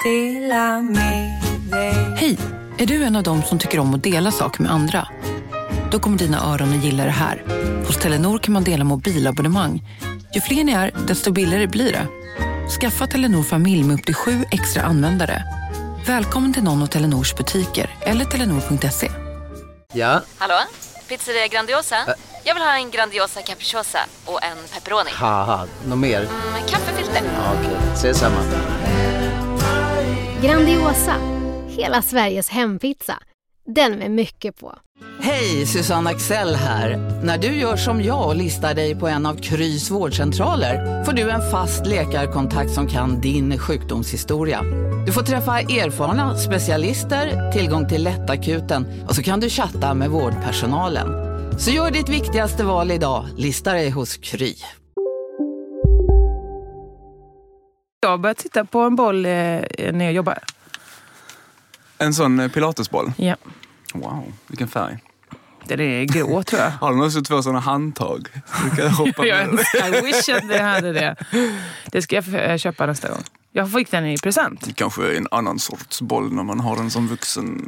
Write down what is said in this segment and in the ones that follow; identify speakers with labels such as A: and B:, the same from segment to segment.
A: Hej, är du en av dem som tycker om att dela saker med andra? Då kommer dina öron att gilla det här. Hos Telenor kan man dela mobilabonnemang. Ju fler ni är, desto billigare blir det. Skaffa Telenor familj med upp till 7 extra användare. Välkommen till någon av Telenors butiker eller telenor.se.
B: Ja?
C: Hallå? Pizzeria Grandiosa? Jag vill ha en Grandiosa capriciosa och en pepperoni.
B: Haha, något mer?
C: Kaffefilter.
B: Ja, okej, ses samma.
D: Grandiosa, hela Sveriges hempizza. Den med mycket på.
E: Hej, Susanne Axel här. När du gör som jag och listar dig på en av Krys vårdcentraler får du en fast läkarkontakt som kan din sjukdomshistoria. Du får träffa erfarna specialister, tillgång till lättakuten och så kan du chatta med vårdpersonalen. Så gör ditt viktigaste val idag, lista dig hos Kry.
F: Jag började titta på en boll när jag jobbar.
G: En sån pilatesboll?
F: Ja.
G: Wow, vilken färg.
F: Det är grå, tror jag.
G: Har de också 2 sådana handtag? Du kan hoppa
F: I wish att det hade det. Det ska jag köpa nästa gång. Jag fick den i present.
G: Det kanske är en annan sorts boll när man har den som vuxen.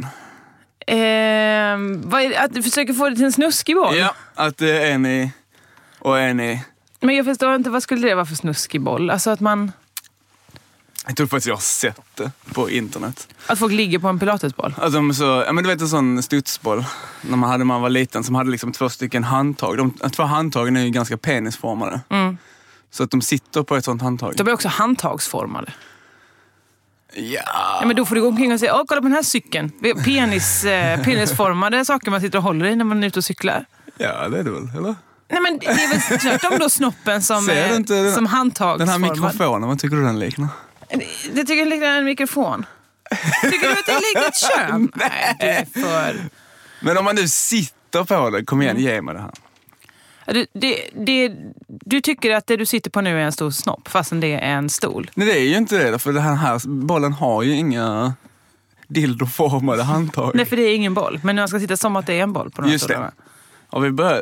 F: Att du försöker få det till en snuskig boll?
G: Ja, att det är en i och en i.
F: Men jag förstår inte, vad skulle det vara för snuskig boll? Alltså att man...
G: Jag tror faktiskt jag har sett det på internet.
F: Att folk ligger på en pilatesboll?
G: Alltså så, ja men du vet en sån studsboll när man var liten som hade liksom 2 stycken handtag. De 2 handtagen är ju ganska penisformade. Mm. Så att de sitter på ett sånt handtag.
F: De är också handtagsformade.
G: Ja.
F: Men då får du gå omkring och säga, kolla på den här cykeln. Penisformade saker man sitter och håller i när man är ute och cyklar.
G: Ja, det är det väl, eller?
F: Nej, men det är väl tvärtom då snoppen som handtagsformad.
G: Den här mikrofonen, vad tycker du den liknar?
F: Det tycker jag liknar en mikrofon. Tycker du att det är likt ett kön? Nej, det är för...
G: Men om man nu sitter på det, kom igen, ge mig det här.
F: Du tycker att det du sitter på nu är en stor snopp, fastän det är en stol.
G: Nej, det är ju inte det, för den här bollen har ju inga dildoformade handtag.
F: Nej, för det är ingen boll. Men man ska sitta som att det är en boll på de här
G: stolarna.
F: Just det.
G: Har vi börjat?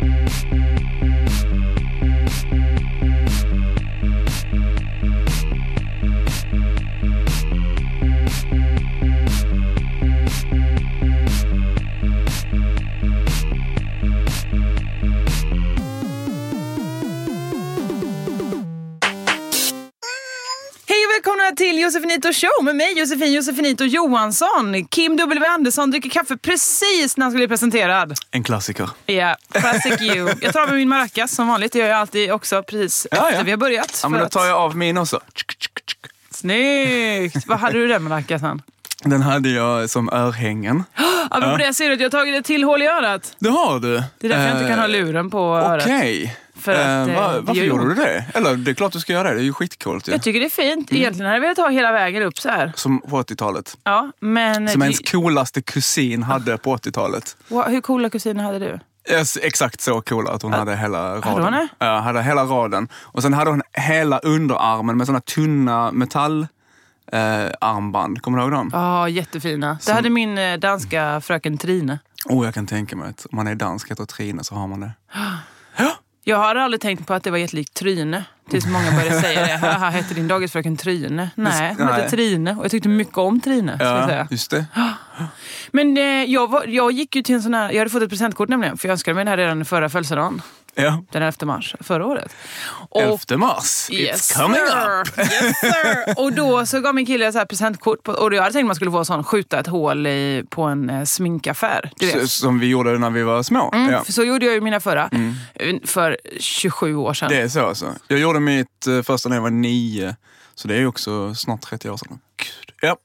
F: Välkomna till Josefinito Show med mig, Josefinito Johansson. Kim W. Andersson dricker kaffe precis när han ska bli presenterad.
G: En klassiker.
F: Ja, classic you. Jag tar med min maracas som vanligt. Det gör jag alltid också precis efter vi har börjat.
G: Ja, men då tar jag av min också.
F: Snyggt! Vad hade du den maracasen?
G: Den hade jag som örhängen.
F: Ja, men på det ser du att jag har tagit ett till hål i örat.
G: Det har du.
F: Det är därför jag inte kan ha luren på örat.
G: Okej. Varför gjorde du det? Eller det är klart du ska göra det, det är ju skitcoolt. Ja.
F: Jag tycker det är fint. Egentligen hade jag velat ta hela vägen upp så här.
G: Som på 80-talet.
F: Ja, men...
G: Som ens coolaste kusin hade på 80-talet.
F: Hur coola kusiner hade du?
G: Exakt så coola att hon hade hela raden.
F: Hade hon det?
G: Ja, hade hela raden. Och sen hade hon hela underarmen med såna tunna metallarmband. Kommer du ihåg dem?
F: Ja, jättefina. Det hade min danska fröken Trine.
G: Jag kan tänka mig att om man är dansk heter Trine så har man det. Ja.
F: Jag har aldrig tänkt på att det var jättelikt Tryne. Tills många började säga det. Haha, heter din dagisfröken Tryne? Nej, hon heter Trine. Och jag tyckte mycket om Trine.
G: Ja, just det.
F: Men jag gick ju till en sån här... Jag hade fått ett presentkort nämligen. För jag önskade mig den här redan i förra födelsedagen.
G: Ja.
F: Den 11 mars förra året.
G: 11 mars?
F: Yes,
G: It's coming
F: sir.
G: up!
F: Yes, sir. Och då så gav min kille så här presentkort. Och jag hade tänkt att man skulle få sån, skjuta ett hål på en sminkaffär. Du vet.
G: Som vi gjorde när vi var små. Ja.
F: Så gjorde jag ju mina förra. För 27 år sedan.
G: Det är så alltså. Jag gjorde mitt första när jag var 9. Så det är ju också snart 30 år sedan. Gud. Ja.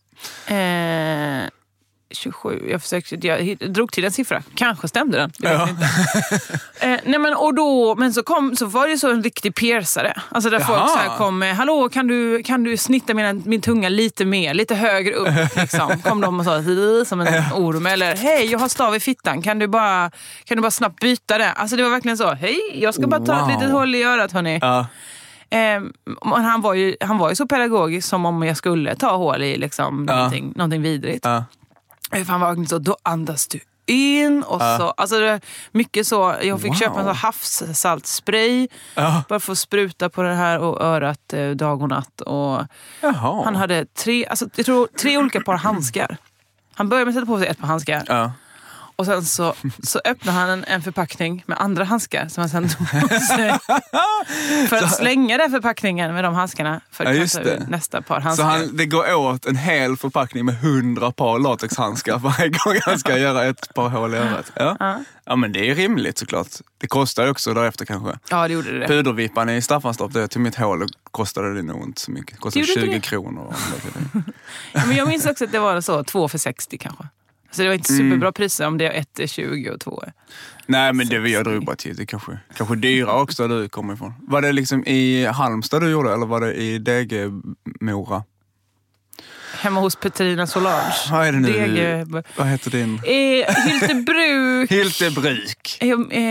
F: 27, jag drog till en siffra. Kanske stämde den. Jag vet inte. Nej, men och då, men så var det så en riktig piercare. Alltså där folk så här kom, hallå, kan du snitta min tunga lite mer, lite högre upp liksom. Kom de och sa som en orm, eller hej, jag har stav i fittan. Kan du bara snabbt byta det? Alltså det var verkligen så, hej, jag ska bara ta ett litet hål i örat, hörni. Han var ju så pedagogisk som om jag skulle ta hål i liksom någonting vidrigt. För han var så, då andas du in och så. Alltså det, mycket så. Jag fick köpa en sån havssaltspray. Bara för att spruta på det här och örat dag och natt. Och han hade 3 olika par handskar. Han började med att sätta på sig ett par handskar. Ja. Och sen så öppnade han en förpackning med andra handskar som han sen tog på sig. För att slänga den förpackningen med de handskarna för att kasta ut nästa par handskar.
G: Så det går åt en hel förpackning med 100 par latexhandskar varje gång han ska göra ett par hål i örat. Ja, men det är rimligt såklart. Det kostar ju också därefter kanske.
F: Ja, det gjorde det.
G: Pudervippan i Staffanstorp, det till mitt hål kostade det nog inte så mycket. Det kostade 20 kronor.
F: Ja, men jag minns också att det var så 2 för 60 kanske. Så det var inte superbra priser om det är 1 är 20 och 2 är.
G: Nej, men det vill jag dra bara till. Det kanske dyra också där du kommer ifrån. Var det liksom i Halmstad du gjorde eller var det i Degemora?
F: Hemma hos Petrina Solange.
G: Vad är det nu? Vad heter din?
F: Hyltebruk.
G: Hyltebruk.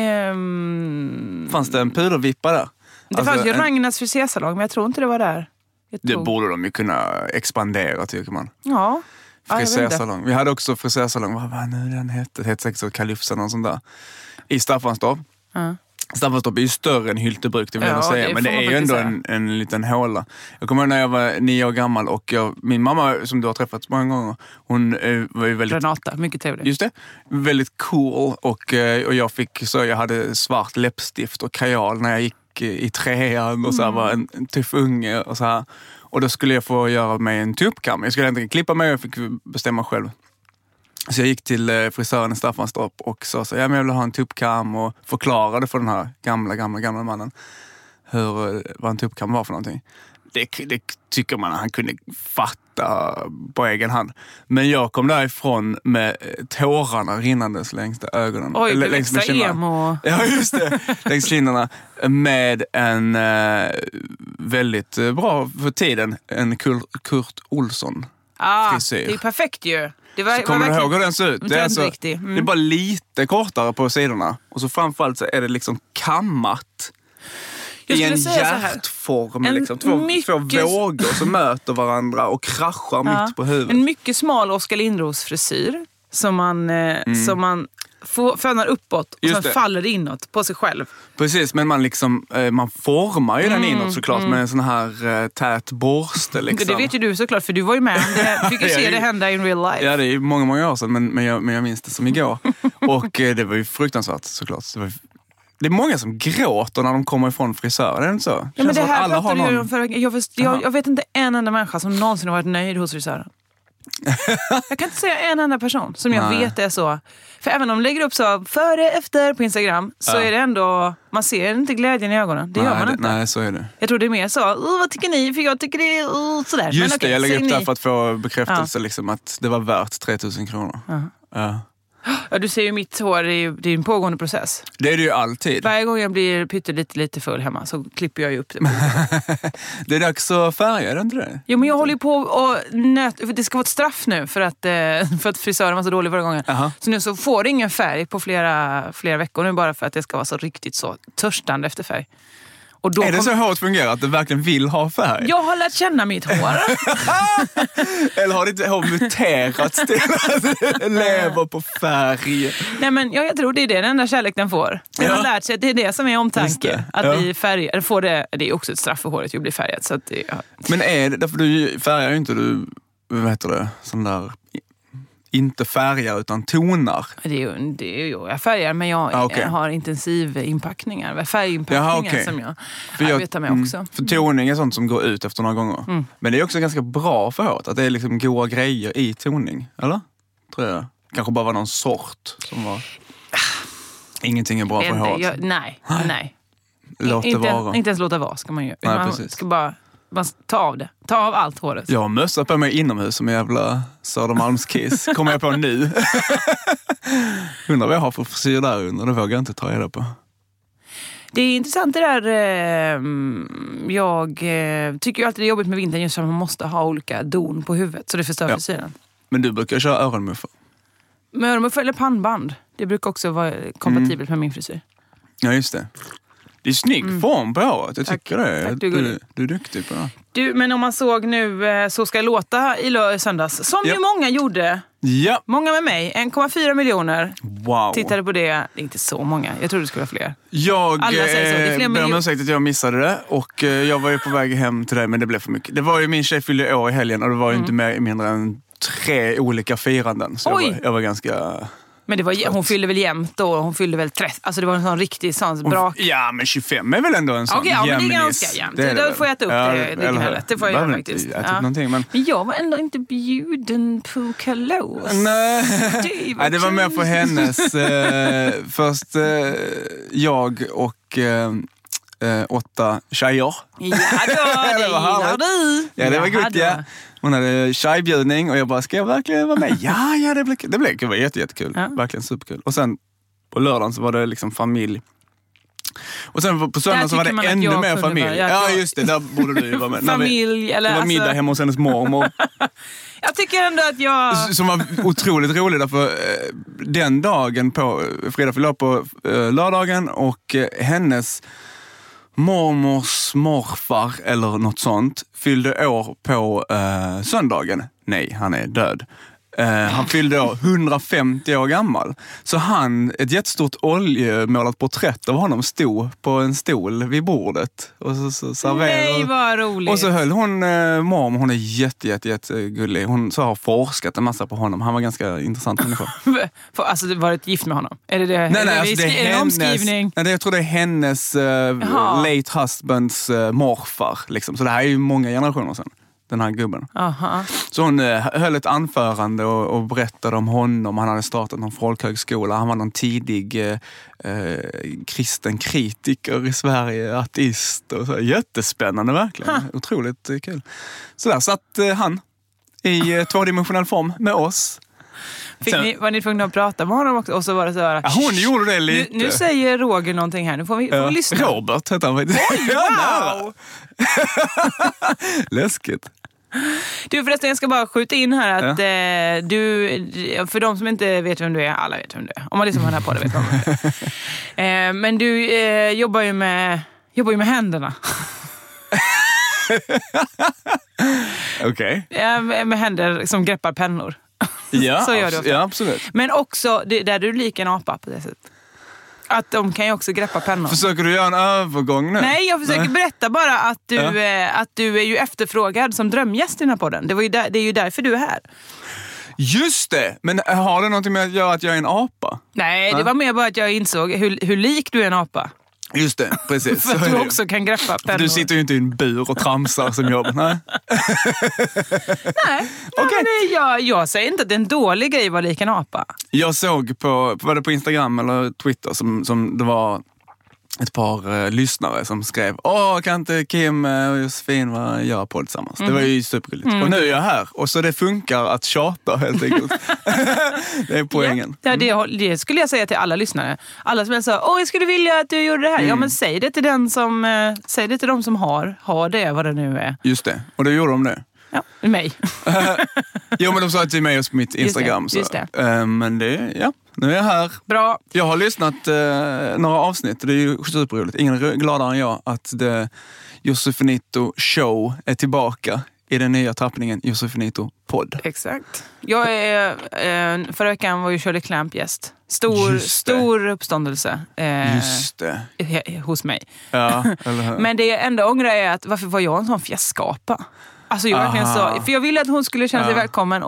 G: Fanns det en pudervippa där?
F: Det fanns ju Ragnars frisersalong, men jag tror inte det var där.
G: Det borde de ju kunna expandera, tycker man.
F: Ja.
G: Frisersalong. Vi hade också frisersalong. Vad nu den hette? Det hette säkert så Kalypsa någon sån där. I Staffanstorp. Staffanstorp är ju större än Hyltebruk, det vill jag säga. Men det är ju ändå en liten håla. Jag kommer ihåg när jag var 9 år gammal och min mamma, som du har träffat många gånger, hon var ju väldigt...
F: Renata, mycket trevlig.
G: Just det. Väldigt cool och jag hade svart läppstift och kajal när jag gick i 3:an och så här, var en tuff unge och så här. Och då skulle jag få göra mig en tuppkam. Jag skulle inte klippa mig, jag fick bestämma själv. Så jag gick till frisören i Staffanstorp och sa så jag vill ha en tuppkam och förklarade för den här gamla mannen vad en tuppkam var för någonting. Det tycker man att han kunde fatta på egen hand. Men jag kom därifrån med tårarna rinnandes längs ögonen.
F: Oj, det längs med emo.
G: Ja, just det. Längs kinderna. Med en väldigt bra för tiden, en Kurt Olsson frisyr.
F: Det är perfekt ju.
G: Så kommer du ihåg hur den ser ut? Det är bara lite kortare på sidorna. Och så framförallt så är det liksom kammat. I en hjärtform, liksom. Två vågor som möter varandra och kraschar mitt på huvudet.
F: En mycket smal Oskar Lindros frisyr som man fönar uppåt och sen faller inåt på sig själv.
G: Precis, men man formar ju den inåt såklart med en sån här tät borste. Liksom.
F: Det vet ju du såklart, för du var ju med. Fick ju se det hända in real life.
G: Ja, det är många år sedan, men jag minns det som igår. Och det var ju fruktansvärt såklart. Det är många som gråter när de kommer ifrån frisören, är det inte så?
F: Ja, men det här alla har någon... jag vet inte en enda människa som någonsin har varit nöjd hos frisören. Jag kan inte säga en enda person som jag vet är så. För även om de lägger upp så före, efter på Instagram så är det ändå, man ser inte glädjen i ögonen. Det gör man inte.
G: Nej, så är det.
F: Jag tror det är mer så, vad tycker ni? För jag tycker det är sådär.
G: Just
F: men
G: det, jag lägger upp där för att få bekräftelse liksom, att det var värt 3000 kronor.
F: Ja, du ser ju mitt hår, det är en pågående process.
G: Det är det ju alltid.
F: Varje gång jag blir lite full hemma så klipper jag ju upp det.
G: Det är dags att färga, är det inte det?
F: Jo, men jag håller ju på och för det ska vara ett straff nu för att frisören var så dålig förra gången. Så nu så får det ingen färg på flera veckor nu bara för att det ska vara så riktigt så törstande efter färg. Och då
G: är det så hårt fungerar att du verkligen vill ha färg?
F: Jag har lärt känna mitt hår.
G: Eller har ditt hår muterats till att leva på färg?
F: Nej, men jag tror det är den enda kärlek den får. Den har lärt sig att det är det som är omtanke. Att bli färgad. Det är också ett straff för håret att bli färgad. Så att
G: Men är det, därför du färgar ju inte, du sån där... Inte färgar utan tonar.
F: Det är ju jag färgar, men jag har intensiv inpackningar. Färginpackningar som jag arbetar med också.
G: För toning är sånt som går ut efter några gånger. Men det är också ganska bra för håret. Att det är liksom goda grejer i toning. Eller? Tror jag. Kanske bara var någon sort som var... Ingenting är bra för håret.
F: Nej.
G: Låt det vara.
F: Inte ens låta vara ska man göra.
G: Nej,
F: man ska bara... Man ta av det. Ta av allt håret.
G: Jag har mössa på mig inomhus som jävla Södermalmskiss. Kommer jag på nu. Undrar vad jag har för frisyr där under. Det vågar jag inte ta reda på.
F: Det är intressant det där. Jag tycker ju alltid det är jobbigt med vintern just för att man måste ha olika don på huvudet. Så det förstör frisyren.
G: Men du brukar köra öronmuffar.
F: Med öronmuffar eller pannband. Det brukar också vara kompatibelt med min frisyr.
G: Ja, just det. Det är snygg form på håret, jag tycker det.
F: Tack,
G: du är duktig på det.
F: Men om man såg nu Så ska låta i söndags, som ju många gjorde
G: Ja.
F: Många med mig. 1,4 miljoner
G: Wow.
F: tittade på det. Det är inte så många. Jag tror det skulle vara fler.
G: Jag
F: Alla säger så. Det är fler
G: ber om ursäkt att jag missade det. Och jag var ju på väg hem till dig, men det blev för mycket. Det var ju min tjej fyllde år i helgen och det var ju inte mindre än 3 olika firanden. Så jag var ganska...
F: Men det var, hon fyllde väl jämnt då. Hon fyllde väl 30. Alltså det var en sån riktig sån brak.
G: Ja, men 25 är väl ändå en sån
F: Okej, men det är
G: jämnis.
F: ganska jämnt. Då får jag äta upp det gnället. Det får jag göra faktiskt.
G: Men
F: jag var ändå inte bjuden på kalas.
G: Nej, det var mer för hennes. Först jag och 8 tjejer.
F: Ja då, det var du.
G: Ja, det var gott, ja. Hon hade tjejbjudning och jag bara, ska jag verkligen vara med? Ja, det var jättekul. Ja. Verkligen superkul. Och sen på lördagen så var det liksom familj. Och sen på söndagen så var det ännu mer familj. Ja, just det. Där borde du ju vara med.
F: Familj, eller
G: det var middag hemma hos hennes mormor.
F: Jag tycker ändå att jag...
G: Som var otroligt rolig därför den dagen på Frida fyllde på lördagen och hennes mormors morfar eller något sånt fyllde år på söndagen. Nej, han är död. Han fyllde år 150 år gammal. Så ett jättestort oljemålat porträtt av honom stod på en stol vid bordet. Och så serverade.
F: Nej, vad roligt.
G: Och så höll hon mormor, hon är jättegullig. Hon så har forskat en massa på honom. Han var ganska intressant människa.
F: Alltså, var det gift med honom? Är det
G: Nej, alltså, det är hennes
F: omskrivning?
G: Nej, jag tror det är hennes late husbands morfar. Liksom. Så det här är ju många generationer sedan. Den här gubben.
F: Aha.
G: Så hon höll ett anförande och berättade om honom. Han hade startat någon folkhögskola. Han var någon tidig kristen kritiker i Sverige. Ateist. Och så. Jättespännande verkligen. Otroligt kul. Så där satt han i 2-dimensionell form med oss.
F: Var ni tvungna att prata med honom också? Och så var det så här,
G: ja, hon gjorde det lite.
F: Nu säger Roger någonting här. Nu får vi lyssna.
G: Robert heter han.
F: Oj, wow!
G: Läskigt.
F: Du, förresten, jag ska bara skjuta in här att du, för de som inte vet vem du är, alla vet vem du är. Om man liksom har den här på det vet man det. Men du jobbar ju med händerna.
G: Okej.
F: Med händer som greppar pennor.
G: Ja,
F: så gör du också.
G: Ja, absolut.
F: Men också, där du är lik en apa på det sättet. Att de kan ju också greppa pennor.
G: Försöker du göra en övergång nu?
F: Nej, jag försöker berätta bara att du är ju efterfrågad som drömgäst i den här podden. Det är ju därför du är här.
G: Just det! Men har det någonting med att göra att jag är en apa?
F: Nej, det var mer bara att jag insåg hur lik du är en apa.
G: Just det, precis.
F: För att du också kan greppa pennor.
G: Du sitter ju inte i en bur och tramsar som jobb. Nej.
F: Nej, men jag säger inte att det är en dålig grej att vara lik en apa.
G: Jag såg var det på Instagram eller Twitter som det var ett par lyssnare som skrev: kan inte Kim och Josefin göra podd tillsammans? Det var ju supergulligt. Och nu är jag här. Och så det funkar att tjata helt enkelt. Det är poängen.
F: Ja, det skulle jag säga till alla lyssnare. Alla som är så, jag skulle vilja att du gjorde det här. Ja, men säg det till de som har det, vad det nu är.
G: Just det. Och då gjorde de det.
F: Ja, mig.
G: Jo, men de sa till mig på mitt Instagram.
F: Just det.
G: Men nu är jag här.
F: Bra.
G: Jag har lyssnat några avsnitt. Det är ju superroligt. Ingen är gladare än jag att Josefinito Show är tillbaka i den nya tappningen Josefinito Podd.
F: Exakt. Jag är, förra veckan var ju Shirley Clamp gäst. Stor uppståndelse
G: Just det.
F: Hos mig.
G: Ja, eller hur?
F: Men det jag ändå ångrar är att varför var jag en sån fjäskapa? Alltså jag verkligen så, för jag ville att hon skulle känna sig välkommen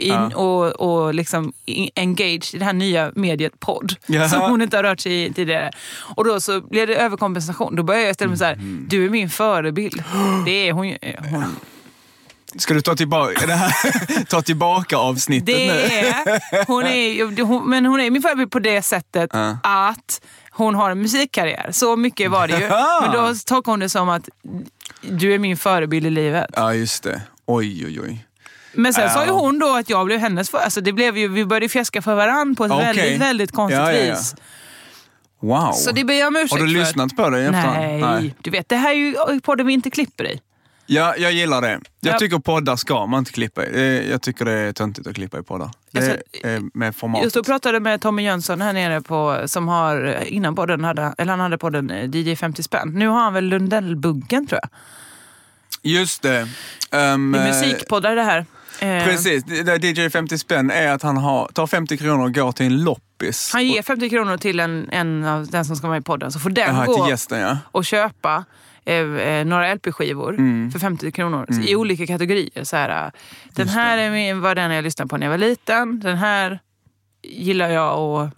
F: och liksom engaged i det här nya mediet podd som hon inte har rört sig i tidigare. Och då så blev det överkompensation. Då började jag ställa mig så här: du är min förebild. Det är hon.
G: Ska du ta tillbaka avsnittet nu?
F: Men hon är min förebild på det sättet att hon har en musikkarriär. Så mycket var det ju. Men då tog hon det som att du är min förebild i livet.
G: Ja, just det. Oj.
F: Men sen sa ju hon då att jag blev hennes alltså det blev ju, vi började fjäska för varann på ett väldigt, väldigt konstigt vis.
G: Wow.
F: Så det ber jag om ursäkt för.
G: Har du lyssnat på det i efterhand?
F: Nej, du vet, det här är ju podden vi inte klipper i.
G: Ja, jag gillar det. Jag tycker poddar ska man inte klippa i. Jag tycker det är töntigt att klippa i poddar. Det är med format.
F: Just då pratade med Tommy Jönsson här nere som har, innan podden han hade podden DJ 50 spänn. Nu har han väl Lundellbuggen, tror jag.
G: Just det.
F: Det är musikpoddar det här.
G: Precis, det DJ 50 spänn är att han tar 50 kronor och går till en loppis.
F: Han ger 50 kronor till en av den som ska vara i podden. Så får den gå
G: till gästen,
F: och köpa några LP-skivor för 50 kronor i olika kategorier. Så här, den här var den jag lyssnade på när jag var liten. Den här gillar jag att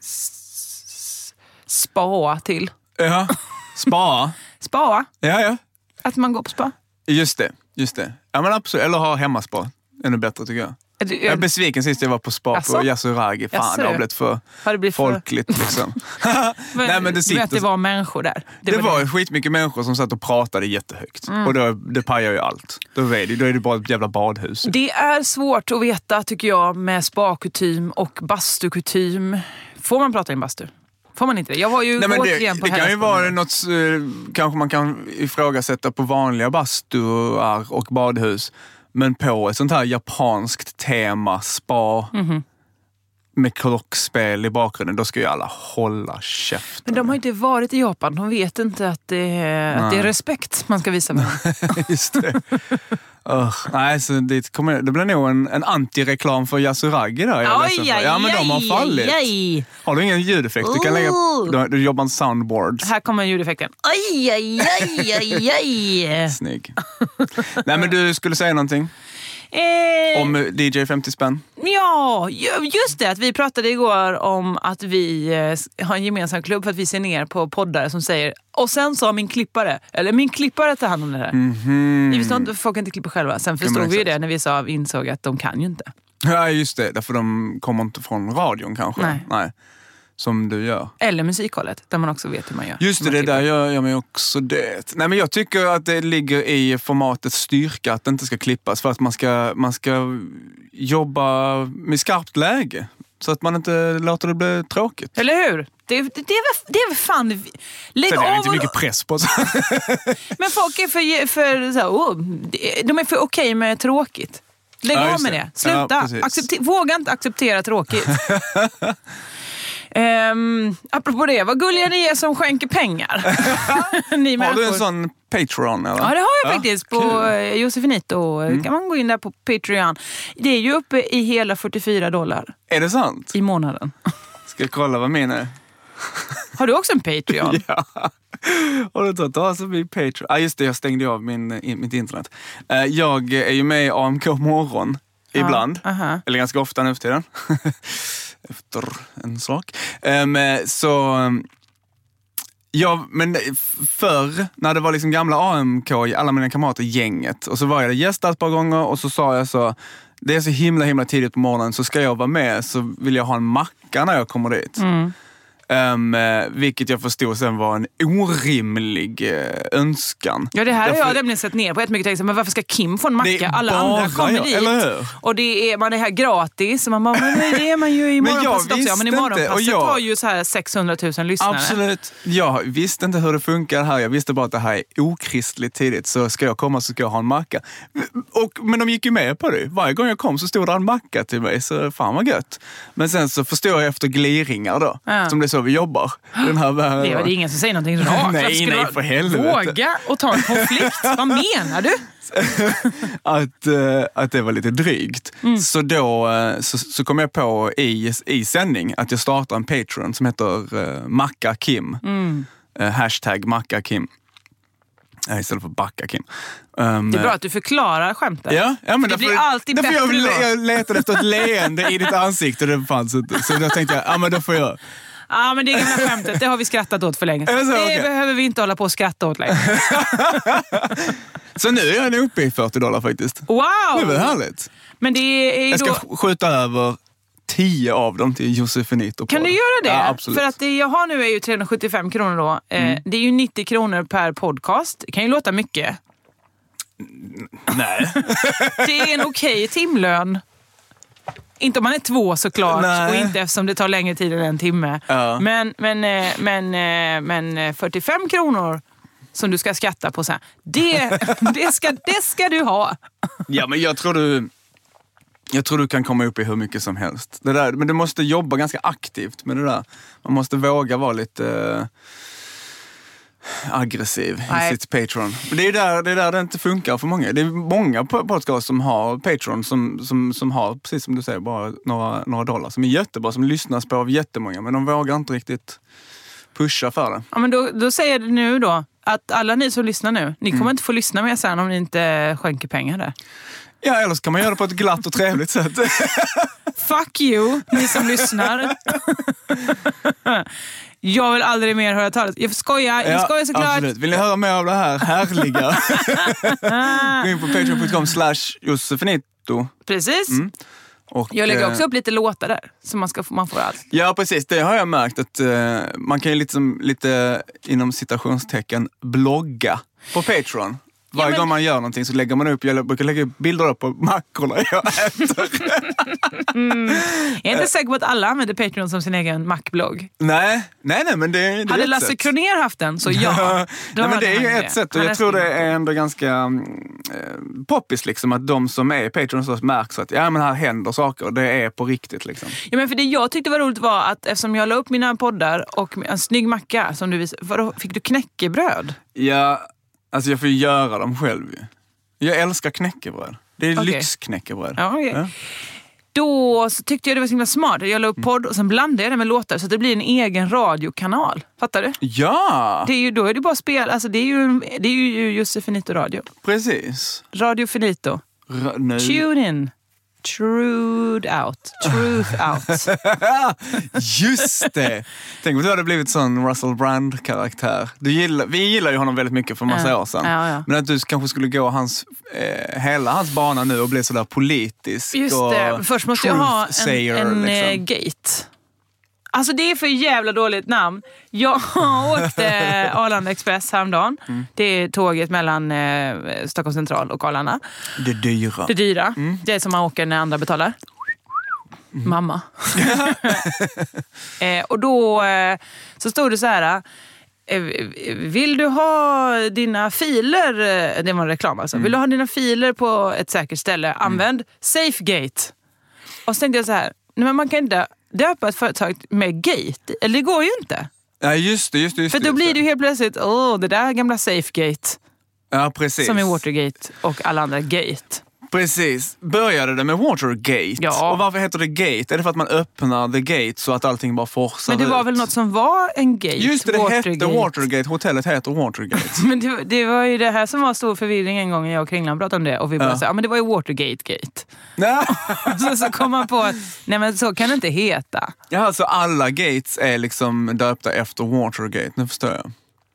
F: spa till.
G: Ja, spa.
F: Spa?
G: Ja.
F: Att man går på spa?
G: Just det. Ja, men absolut. Eller ha hemmaspa. Ännu bättre tycker jag. Jag är besviken sist jag var på spa på Yasuragi. Fan, det har blivit för folkligt liksom. Nej, men
F: det var människor där.
G: Det var skitmycket människor som satt och pratade jättehögt. Och det pajar ju allt. Då är det bara ett jävla badhus.
F: Det är svårt att veta, tycker jag, med spa-kutym och bastukutym. Får man prata i en bastu? Får man inte det? Jag var ju återigen på
G: det kan ju vara något, kanske man kan ifrågasätta på vanliga bastuar och badhus. Men på ett sånt här japanskt tema, spa med klockspel i bakgrunden, då ska ju alla hålla käften. Men
F: de har inte varit i Japan. De vet inte att det är respekt man ska visa med.
G: Just det. Nej, så det blir nog en antireklam för Yasuragi där. Ja, men de har fallit. Har du ingen ljudeffekt? Du kan lägga... Du jobbar en soundboard.
F: Här kommer ljudeffekten.
G: Snygg. Nej, men du skulle säga någonting? Om DJ 50 spänn?
F: Ja, just det. Att vi pratade igår om att vi har en gemensam klubb för att vi ser ner på poddare som säger, och sen sa min klippare tar hand om det här. Vi visste inte att folk inte klipper själva. Sen förstod vi det när vi insåg att de kan ju inte.
G: Ja, just det. Därför de kommer inte från radion kanske. Nej. Som du gör.
F: Eller musikhållet, där man också vet hur man gör.
G: Just det, där gör jag mig också det. Nej, men jag tycker att det ligger i formatets styrka att det inte ska klippas. För att man ska jobba med skarpt läge. Så att man inte låter det bli tråkigt.
F: Eller hur? Det är väl fan...
G: Lägg av. Det är inte mycket press på.
F: Men folk är de är för okej med tråkigt. Lägg av med det. Sluta. Våga inte acceptera tråkigt. Apropå det, vad gulliga ni är som skänker pengar. Ni
G: har du en sån Patreon? Eller?
F: Ja, det har jag faktiskt på Josefinito. Kan man gå in där på Patreon. Det är ju uppe i hela $44.
G: Är det sant?
F: I månaden.
G: Ska jag kolla vad min är?
F: Har du också en Patreon?
G: Ja. Har du tagit alltså min Patreon? Ja, just det, jag stängde av mitt internet. Jag är ju med i AMK morgon ibland. Eller ganska ofta nu för tiden. Efter en sak. Men förr, när det var liksom gamla AMK, alla mina kamrater, gänget. Och så var jag gäst ett par gånger och så sa jag så, det är så himla tidigt på morgonen, så ska jag vara med så vill jag ha en macka när jag kommer dit. Vilket jag förstod sen var en orimlig önskan.
F: Ja, det här har jag nämligen sett ner på ett mycket. Men varför ska Kim få en macka? Alla andra kommer dit. Och man är här gratis. Man bara, men det är man ju i morgonpasset också. Ja, men i morgonpasset har ju så här 600 000 lyssnare.
G: Absolut. Jag visste inte hur det funkar här. Jag visste bara att det här är okristligt tidigt. Så ska jag komma så ska jag ha en macka. Men de gick ju med på det. Varje gång jag kom så stod det en macka till mig. Så fan vad gött. Men sen så förstår jag efter gliringar då. Som det är så vi jobbar. Den här världen.
F: Det är ingen som säger någonting rakt.
G: Nej, för helvete.
F: Våga och ta en konflikt. Vad menar du?
G: att det var lite drygt. Så då så kom jag på i sändning att jag startar en Patreon som heter Macka Kim. Hashtag Macka Kim. Istället för Backa Kim.
F: Det är bra att du förklarar skämtet.
G: Ja, men
F: det blir alltid bättre.
G: Jag letade efter ett leende i ditt ansikte och det fanns inte. Så då tänkte jag, men då får jag.
F: Ja, men det gamla skämtet, det har vi skrattat åt för länge. Det behöver vi inte hålla på att skratta åt längre.
G: Så nu är jag uppe i $40 faktiskt.
F: Wow!
G: Det är väl härligt.
F: Men det är
G: jag ska skjuta över 10 av dem till Josefinito.
F: Kan du göra det?
G: Ja, absolut.
F: För att det jag har nu är ju 375 kronor då. Det är ju 90 kronor per podcast. Det kan ju låta mycket.
G: Nej.
F: Det är en okej timlön. Inte om man är 2 såklart. Nej. Och inte eftersom det tar längre tid än en timme. Ja. Men 45 kronor som du ska skatta på så här, det ska du ha.
G: Ja, men jag tror du kan komma upp i hur mycket som helst. Det där, men du måste jobba ganska aktivt med det där. Man måste våga vara lite aggressiv i sitt Patreon. Det är där det inte funkar för många. Det är många podcast som har Patreon som har, precis som du säger, bara några dollar. Som är jättebra, som lyssnas på av jättemånga. Men de vågar inte riktigt pusha för det.
F: Ja, men då säger du nu då att alla ni som lyssnar nu, ni kommer inte få lyssna mer sen om ni inte skänker pengar där.
G: Ja, eller så kan man göra det på ett glatt och trevligt sätt.
F: Fuck you, ni som lyssnar. Jag vill aldrig mer höra talas. Jag skojar såklart.
G: Absolut. Vill ni höra mer av det här härliga? Gå in på patreon.com/Josefinito.
F: Precis. Och, jag lägger också upp lite låtar där, så man får allt.
G: Ja, precis. Det har jag märkt att man kan ju lite inom citationstecken blogga på Patreon. Varje gång man gör någonting så lägger man upp, jag brukar lägga upp bilder upp på mackorna jag äter.
F: Jag är inte säker på att alla använder Patreon som sin egen Mac-blogg.
G: Nej, men det är
F: hade Lasse Kronér haft den, så ja.
G: Nej, men det är ju ett sätt, och jag tror det är ändå ganska poppis liksom, att de som är Patreon så märks att men här händer saker och det är på riktigt liksom. Ja,
F: men för det jag tyckte var roligt var att eftersom jag la upp mina poddar och en snygg macka som du visade, fick du knäckebröd?
G: Ja, alltså jag får göra dem själv. Jag älskar knäckebröd. Det är lyxknäckebröd.
F: Ja, okay. Ja. Då så tyckte jag det var så himla smart. Jag la upp podd och sen blandade jag det med låtar så att det blir en egen radiokanal. Fattar du?
G: Ja!
F: Då är det bara spel. Alltså det är ju Josefinito Radio.
G: Precis.
F: Radio Finito. Tune in. Truth out.
G: Just det. Tänk om du hade blivit sån Russell Brand-karaktär. Vi gillar ju honom väldigt mycket för massa år sedan.
F: Ja.
G: Men att du kanske skulle gå hela hans bana nu och bli sådär politisk.
F: Just det. Först måste jag ha en
G: liksom.
F: gate. Alltså det är för jävla dåligt namn. Jag åkte Arlanda Express häromdagen. Det är tåget mellan Stockholms central och Arlanda.
G: Det dyra.
F: Det är som man åker när andra betalar. Mamma. Och då så stod det så här: vill du ha dina filer, det var en reklam alltså. Vill du ha dina filer på ett säkert ställe, använd SafeGate. Och så tänkte jag så här: nej, men man kan inte döpa ett företag med gate, eller det går ju inte.
G: Ja, just det.
F: För då blir det ju helt plötsligt, det där gamla SafeGate.
G: Ja, precis.
F: Som är Watergate och alla andra gate.
G: Precis. Började det med Watergate?
F: Ja.
G: Och varför heter det gate? Är det för att man öppnar the gate så att allting bara forsar ut?
F: Men det var väl något som var en gate?
G: Just det, hette Watergate. Hotellet heter Watergate.
F: Men det var ju det här som var stor förvirring en gång jag och Kringlan pratade om det. Och vi bara sa, men det var ju Watergate. så kom man på, nej men så kan det inte heta.
G: Ja, alltså alla gates är liksom döpta efter Watergate, nu förstår jag.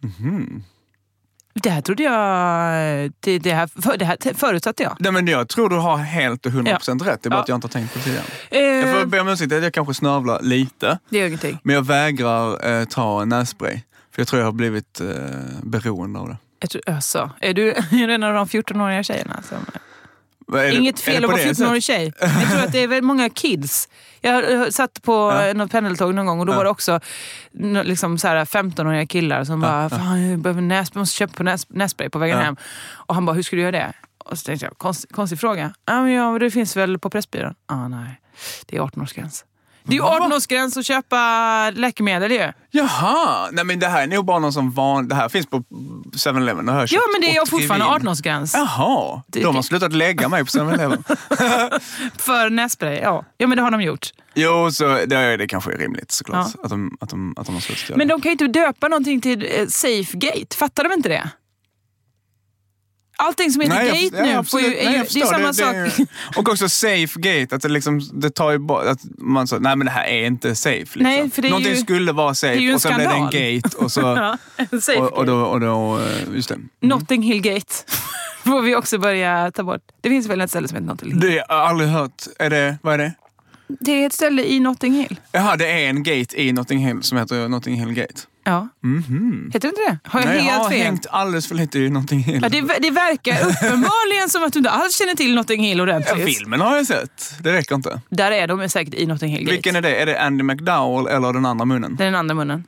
F: Det här trodde jag... Det här förutsatte jag.
G: Nej, men jag tror du har helt och 100% rätt. Det är bara att jag inte har tänkt på tidigare. Jag får be om ursäkt att jag kanske snörvlar lite.
F: Det är ingenting.
G: Men jag vägrar ta nässpray. För jag tror jag har blivit beroende av det.
F: Är du en av de 14-åriga tjejerna som... Inget fel att vara 14-årig tjej. Jag tror att det är väldigt många kids. Jag satt på något pendeltåg någon gång och då var det också liksom så här 15-åriga killar som bara, fan, jag behöver måste köpa på nässpray på vägen hem. Och han bara, hur ska du göra det? Och så tänkte jag, konstig fråga. Ja, det finns väl på Pressbyrån? Nej, det är 18-årsgräns. Det är ju 18-årsgräns att köpa läkemedel ju.
G: Jaha, nej men det här är nog bara någon som det här finns på 7-Eleven.
F: Ja, men det är fortfarande 18-årsgräns.
G: Jaha, de har slutat lägga mig på 7-Eleven.
F: För nässpray, ja. Ja, men det har de gjort.
G: Jo, så det kanske är rimligt såklart. Att de har slutat göra.
F: Men de kan ju inte döpa någonting till SafeGate. Fattar de inte det? Allting som heter gate nu får ju, det är samma sak.
G: Och också SafeGate, att det tar ju bort att man så, nej men det här är inte safe liksom.
F: Nej, för det är
G: någonting
F: ju,
G: skulle vara safe och sen blev det en gate och så och då just det.
F: Notting Hill Gate får vi också börja ta bort. Det finns väl ett ställe som heter Notting Hill.
G: Det har jag aldrig hört. Vad är det?
F: Det är ett ställe i Notting Hill.
G: Jaha, det är en gate i Notting Hill som heter Notting Hill Gate.
F: Ja. Heter det inte det? Har jag
G: helt fel? Jag har
F: fel?
G: hängt alldeles för lite i Notting Hill.
F: Ja, det verkar uppenbarligen som att du inte alls känner till Notting Hill ordentligt.
G: Ja, filmen har jag sett. Det räcker inte.
F: Där är de säkert i Notting Hill Gate.
G: Vilken är det? Är det Andy McDowell eller den andra munnen?
F: Det är den andra munnen.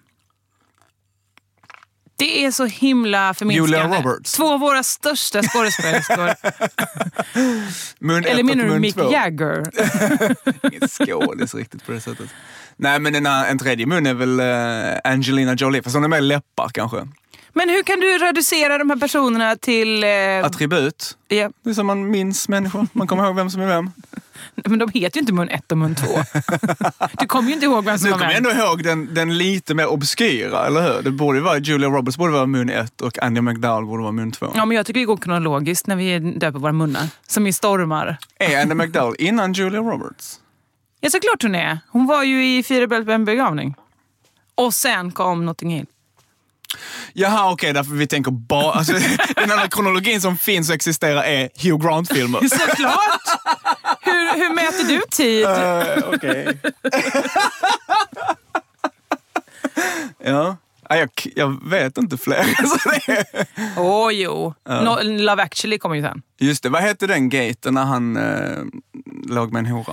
F: Det är så himla förminskande.
G: Julia Roberts.
F: 2 av våra största skådespelerskor. Eller menar du Mick Jagger?
G: Inget skådis riktigt på det sättet. Nej, men en tredje mun är väl Angelina Jolie. Fast hon är med läppar kanske.
F: Men hur kan du reducera de här personerna till...
G: Attribut.
F: Ja.
G: Det är som man minns människor. Man kommer ihåg vem som är vem.
F: Men de heter ju inte mun 1 och mun 2. Du kommer ju inte ihåg vem som var
G: vem. Du kommer ändå ihåg den lite mer obskyra, eller hur? Det borde vara Julia Roberts borde vara mun 1 och Andie MacDowell borde vara mun 2.
F: Ja, men jag tycker vi går kronologiskt när vi döper våra munnar. Som i stormar.
G: Är Andie MacDowell innan Julia Roberts?
F: Ja, såklart hon är. Hon var ju i 4 bröllop på en begravning. Och sen kom Notting Hill.
G: Jaha, okej, därför vi tänker bara... Alltså, den enda kronologin som finns och existerar är Hugh Grant-filmer.
F: Såklart! Hur mäter du tid?
G: Okej. Ja. Jag vet inte fler.
F: Jo. Love Actually kommer ju sen.
G: Just det, vad hette den gaten när han låg med en hora?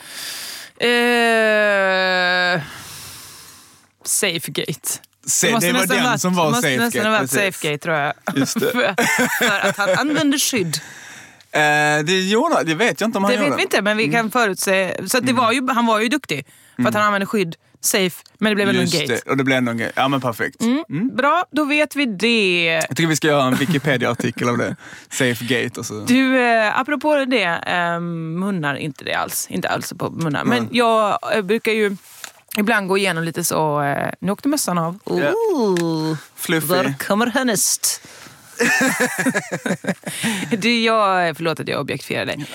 F: Safegate.
G: Det var den som var Safegate. Det måste nästan ha varit
F: Safegate, tror jag.
G: Just det.
F: för att han använde skydd.
G: Det vet jag inte om han gjorde.
F: Det vet vi inte, men vi kan förutse. Så att han var ju duktig. För att han använde skydd, safe, men det blev ändå en gate.
G: Det, och det blev ändå en gate. Ja, men perfekt.
F: Bra, då vet vi det.
G: Jag tycker vi ska göra en Wikipedia-artikel av det. Safe gate och så.
F: Du, apropå det, munnar inte det alls. Inte alls på munnar. Men jag brukar ju ibland gå igenom lite så, nu åkte mössan av.
G: Fluffy.
F: Där kommer härnäst. Förlåt att jag objektifierar dig.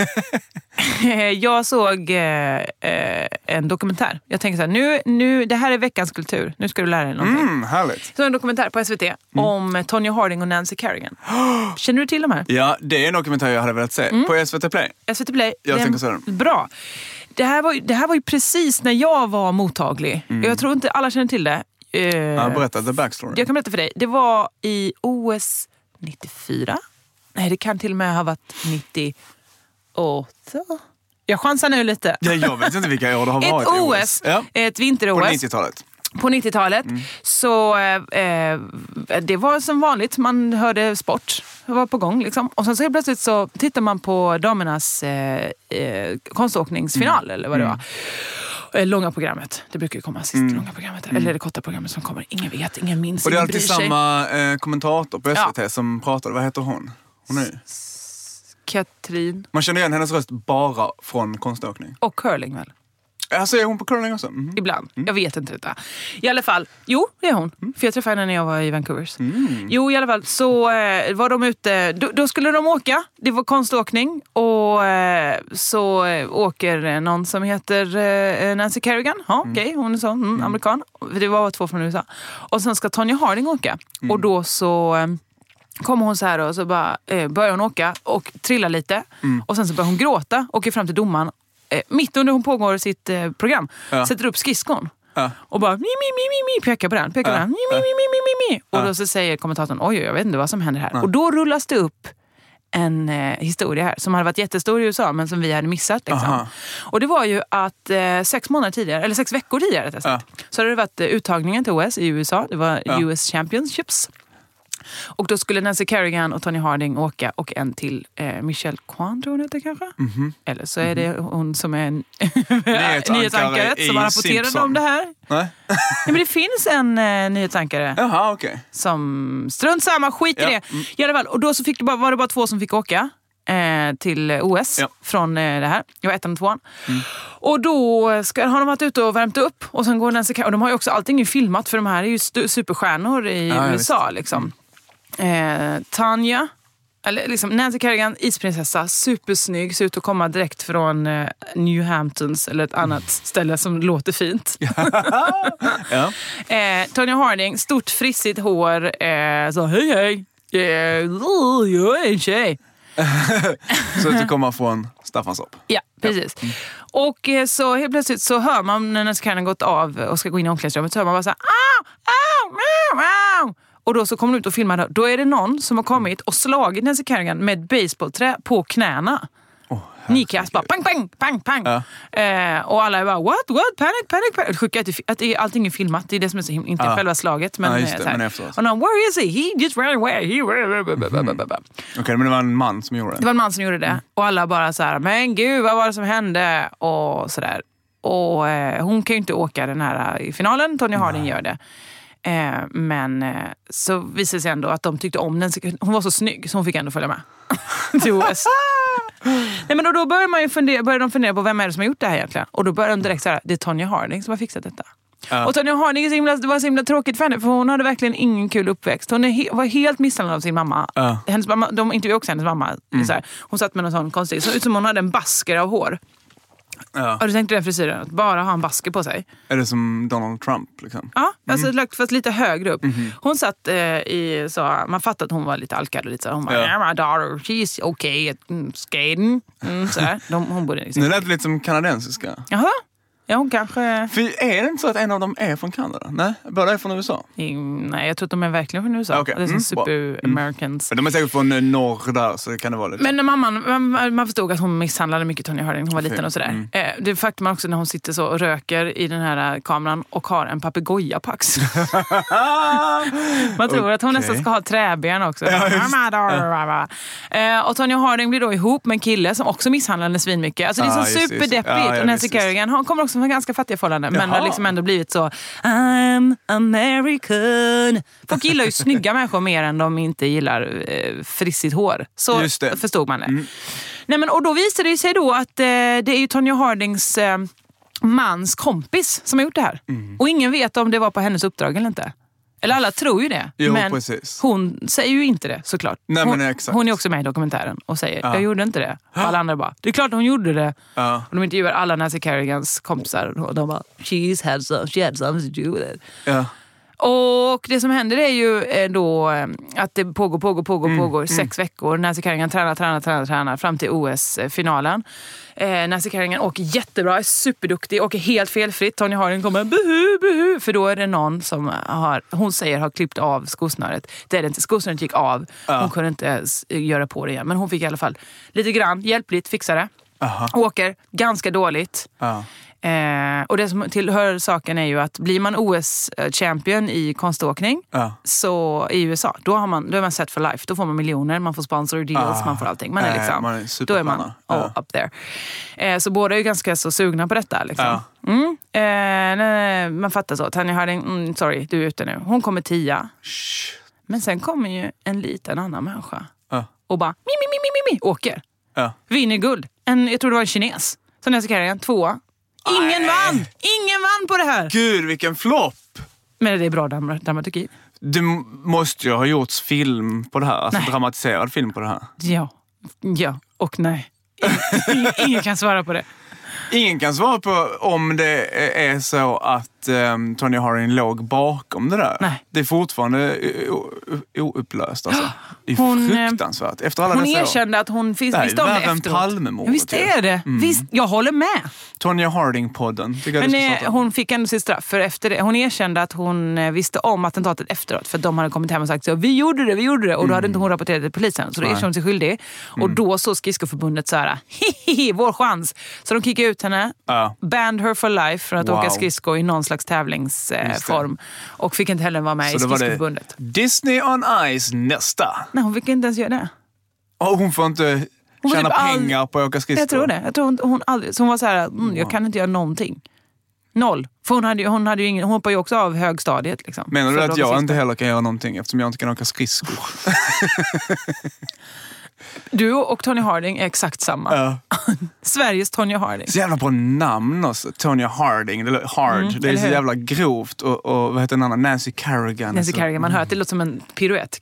F: Jag såg en dokumentär. Jag tänker så här, nu, det här är veckans kultur. Nu ska du lära dig någonting.
G: Härligt.
F: Så en dokumentär på SVT om Tonya Harding och Nancy Kerrigan. Känner du till de här?
G: Ja, det är en dokumentär jag hade velat se. På SVT Play.
F: SVT Play.
G: Jag tänker så.
F: Bra. Det här var ju precis när jag var mottaglig. Jag tror inte alla känner till det.
G: Berätta the backstory.
F: Jag kan berätta för dig. Det var i OS 94. Nej, det kan till och med ha varit 98. Jag chansar nu lite.
G: Ja, jag vet inte vilka år det har varit.
F: Ett OS, ett vinter-OS.
G: På 90-talet.
F: På 90-talet. Så det var som vanligt. Man hörde sport. Det var på gång liksom. Och sen så plötsligt så tittar man på damernas konståkningsfinal eller vad det var. Långa programmet. Det brukar ju komma sist. Långa programmet. Eller det korta programmet som kommer. Ingen vet, ingen minns.
G: Och det är alltid samma kommentator på SVT som pratade. Vad heter hon? Hon är
F: Katrin.
G: Man känner igen hennes röst bara från konståkning.
F: Och curling väl?
G: Alltså är hon på curling också?
F: Ibland. Jag vet inte detta. I alla fall, jo det är hon. För jag träffade henne när jag var i Vancouver. Jo i alla fall så var de ute. Då skulle de åka. Det var konståkning. Och så åker någon som heter Nancy Kerrigan. Ja, okej, hon är sån, amerikan. Det var 2 från USA. Och sen ska Tonya Harding åka. Och då så... kommer hon så här och så bara börjar hon åka och trilla lite. Och sen så börjar hon gråta och åker fram till domaren. Mitt under hon pågår sitt program. Sätter upp skridskon. Och bara pekar på den. Och då så säger kommentatorn, oj, jag vet inte vad som händer här. Och då rullas det upp en historia här som hade varit jättestor i USA men som vi hade missat. Liksom. Och det var ju att 6 månader tidigare, eller 6 veckor tidigare så hade det varit uttagningen till OS i USA. Det var US Championships. Och då skulle Nancy Kerrigan och Tonya Harding åka och en till Michelle Kwan, tror hon heter kanske? Eller så är det hon som är en nyhetsankare som har rapporterat om det här. Nej, men det finns en nyhetsankare.
G: Jaha, okej.
F: Som strunt samma, skit i det. I alla fall, och då så var det bara 2 som fick åka till OS från det här. Jag var 1 och 2. Och då har de varit ute och värmt upp. Och sen går Nancy Kerrigan, och de har ju också allting filmat för de här är ju superstjärnor i USA liksom. Tanya, eller liksom Nancy Kerrigan, isprinsessa, supersnygg, ser ut att komma direkt från New Hamptons eller ett annat ställe som låter fint. Tonya Harding, stort frissigt hår, så hej, jag är en tjej.
G: Så att det kommer från Staffanstorp.
F: Ja, precis. Och så helt plötsligt så hör man när Nancy Kerrigan gått av och ska gå in i omklädningsrummet, så hör man bara så här, au. Och då så kommer de ut och filmar. Då är det någon som har kommit och slagit Nancy Kerrigan med ett baseballträ på knäna. Kneecaps bara pang. Och alla är bara what, panic. Det sjuka är att allting är filmat. Det är det som är så inte själva slaget. Men,
G: men efteråt.
F: Och någon, where is he? He just ran away.
G: Okej, men det var en man som gjorde det.
F: Det var en man som gjorde det. Och alla bara så här, men gud, vad var det som hände? Och sådär. Och hon kan ju inte åka den här i finalen. Tonya Harding gör det. Men så visade det sig ändå att de tyckte om den. Hon var så snygg så hon fick ändå följa med till OS. Nej, men då började de fundera på vem är det som har gjort det här egentligen. Och då började de direkt säga det är Tonya Harding som har fixat detta. Och Tonya Harding det var så himla tråkigt för henne, för hon hade verkligen ingen kul uppväxt. Hon var helt misshandlad av sin mamma. Hennes mamma, de intervjuade också hennes mamma. Så här, hon satt med någon sån konstig, så ut som hon hade en basker av hår. Har du tänkt den frisyren? Att bara ha en basker på sig.
G: Är det som Donald Trump liksom?
F: Ja, alltså fast lite högre upp. Hon satt man fattade att hon var lite alkad och lite så. Hon bara, yeah, my daughter, she's okay at skating. Så här. Hon borde liksom.
G: Nu lät det lite som kanadensiska.
F: Jaha. Ja, hon kanske...
G: För är det inte så att en av dem är från Kanada? Nej, båda är från USA.
F: Nej, jag tror att de är verkligen från USA.
G: Okay.
F: Det är som super-Americans.
G: Men de är säkert från norr där, så det kan det vara lite.
F: Men när man förstod att hon misshandlade mycket Tonya Harding, hon var liten och sådär. Det faktum också när hon sitter så och röker i den här kameran och har en papegoja på axeln. Man tror att hon nästan ska ha träben också. Och Tonya Harding blir då ihop med en kille som också misshandlar henne svinmycket. Alltså det är så superdeppigt. Och Nancy Kerrigan, han kommer också från ganska fattiga förhållanden, men har liksom ändå blivit så I'm American. Folk gillar ju snygga människor mer än de inte gillar frissigt hår. Så förstod man det. Nej, men, och då visade det sig då att det är ju Tonya Hardings mans kompis som har gjort det här. Och ingen vet om det var på hennes uppdrag eller inte. Eller alla tror ju det.
G: Jo,
F: men
G: precis.
F: Hon säger ju inte det, såklart.
G: Nej, men exakt.
F: Hon är också med i dokumentären och säger, jag gjorde inte det. Och alla andra bara, det är klart hon gjorde det. Och de intervjuar alla Nancy Kerrigans kompisar. Och de bara, she had something to do with it. Och det som händer är ju då att det pågår 6 veckor. Nancy Kerrigan tränar fram till OS-finalen. Nancy Kerrigan åker jättebra, är superduktig, åker helt felfritt. Tonya Harding kommer buhu, för då är det någon som hon säger har klippt av skosnöret. Det är det inte, skosnöret gick av. Hon kunde inte göra på det igen, men hon fick i alla fall lite grann hjälpligt fixa det. Åker ganska dåligt. Och det som tillhör saken är ju att blir man OS-champion i konståkning så i USA, då är man set for life. Då får man miljoner, man får sponsor deals, man får allting. Man är liksom, då är man up there. Så båda är ju ganska så sugna på detta liksom. Man fattar så. Tonya Harding, sorry, du är ute nu. Hon kommer 10. Men sen kommer ju en liten annan människa och bara åker. Vinner guld. Jag tror det var en kines. Så Nancy Kerrigan 2. Ingen vann på det här.
G: Gud, vilken flopp.
F: Men det är bra dramaturgi.
G: Det måste ju ha gjorts film på det här. Alltså dramatiserad film på det här.
F: Ja och nej. Ingen kan svara på det.
G: Ingen kan svara på om det är så att Tonya Harding låg bakom det där. Nej. Det är fortfarande oupplöst. Alltså. Det är fruktansvärt. Efter alla
F: hon erkände att hon visste om det efteråt.
G: Palmemord.
F: Visst är det. Visst, jag håller med.
G: Tonya Harding-podden.
F: Men hon fick ändå sitt straff. För efter det, hon erkände att hon visste om attentatet efteråt. För de hade kommit hem och sagt så, vi gjorde det. Och då hade inte hon rapporterat till polisen. Så då erkände hon sig skyldig. Och då så skridskoförbundet så här, vår chans. Så de kickade ut henne. Banned her for life för att åka skridsko i någon slags tävlingsform. Och fick inte heller vara med i skridskoförbundet.
G: Disney on Ice nästa.
F: Nej, hon fick inte ens göra det.
G: Hon får inte tjäna pengar på att åka skridskor.
F: Jag tror det. Jag tror hon aldrig. Så hon var så här, jag kan inte göra någonting. 0. För hon hade ju ingen, hon hoppar ju också av högstadiet liksom.
G: Menar du att jag inte heller kan göra någonting eftersom jag inte kan åka skridskor? Du
F: och Tonya Harding är exakt samma. Sveriges Tonya Harding.
G: Så jävla bra namn också. Tonya Harding. Det är så jävla grovt. Och vad heter den annan? Nancy Kerrigan.
F: Nancy Kerrigan, man hör att det låter som en piruett.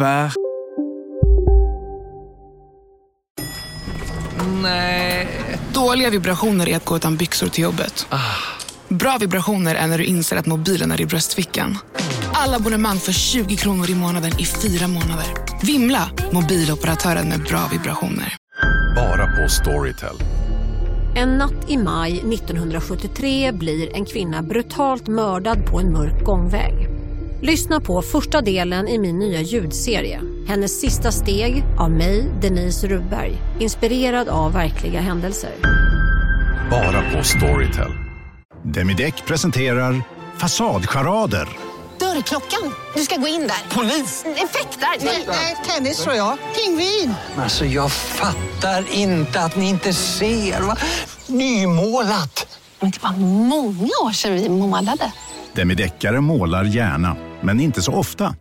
H: Nej. Dåliga vibrationer är att gå utan byxor till jobbet. Bra vibrationer är när du inser att mobilen är i bröstfickan. Alla abonnemang för 20 kronor i månaden i 4 månader. Vimla, mobiloperatören med bra vibrationer.
I: Bara på Storytel.
J: En natt i maj 1973 blir en kvinna brutalt mördad på en mörk gångväg. Lyssna på första delen i min nya ljudserie. Hennes sista steg av mig, Denise Rubberg. Inspirerad av verkliga händelser.
I: Bara på Storytel.
K: Demideck presenterar Fasadcharader.
L: Dörrklockan. Du ska gå in där.
M: Polis?
L: Effektar?
M: Nej, tennis tror jag. Pingvin.
N: Alltså jag fattar inte att ni inte ser. Va? Nymålat.
L: Men det var många år sedan vi målade.
K: Demideckare målar gärna, men inte så ofta.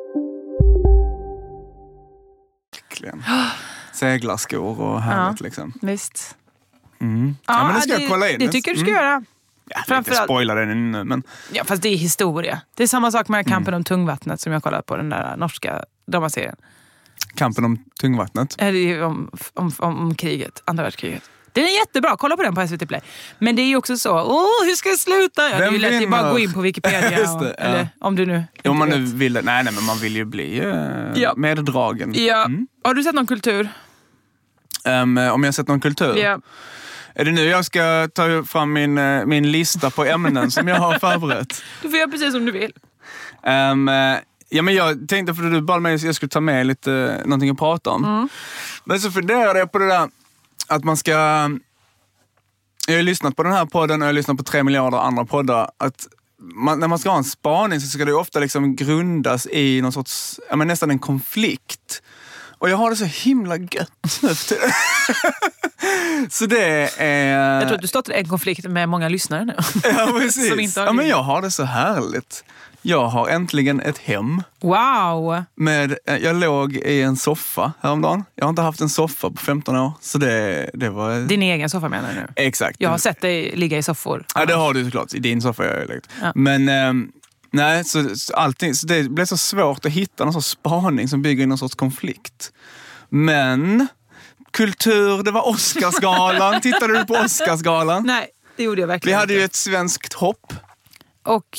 G: Verkligen. Seglarskor och härligt liksom.
F: Visst.
G: Ja, men det ska jag kolla in.
F: Det tycker du ska göra.
G: Ja, inte spoila den nu, men...
F: Ja, fast det är historia. Det är samma sak med Kampen om tungvattnet som jag kollat på, den där norska dramaserien.
G: Kampen om tungvattnet?
F: Det är om kriget, andra världskriget. Den är jättebra, kolla på den på SVT Play. Men det är ju också så, hur ska jag sluta? Ja, det är ju lätt att bara gå in på Wikipedia. Eller om du nu
G: om man nu vill, nej, men man vill ju bli meddragen.
F: Ja. Har du sett någon kultur?
G: Om jag har sett någon kultur?
F: Ja.
G: Är det nu jag ska ta fram min lista på ämnen som jag har förberett?
F: Du får göra precis som du vill.
G: Ja, men jag tänkte, för du bad mig att jag skulle ta med lite någonting att prata om. Men så funderade jag på det där att man ska... Jag har lyssnat på den här podden och jag har lyssnat på 3 miljarder andra poddar. Att när man ska ha en spaning så ska det ofta liksom grundas i någon sorts, nästan en konflikt. Och jag har det så himla gött nu för tiden. Så det är...
F: Jag tror att du startade en konflikt med många lyssnare nu.
G: Ja, precis.
F: Som inte har
G: ja, men jag har det så härligt. Jag har äntligen ett hem.
F: Wow!
G: Jag låg i en soffa häromdagen. Jag har inte haft en soffa på 15 år. Så det var...
F: Din egen soffa menar du nu?
G: Exakt.
F: Jag har sett dig ligga i soffor.
G: Ja, det har du såklart. I din soffa jag har legat. Ja. Men... nej, så allting, så det blev så svårt att hitta någon sorts spaning som bygger i någon sorts konflikt. Men kultur, det var Oscarsgalan. Tittade du på Oscarsgalan?
F: Nej, det gjorde jag verkligen.
G: Vi hade ju ett svenskt hopp.
F: Och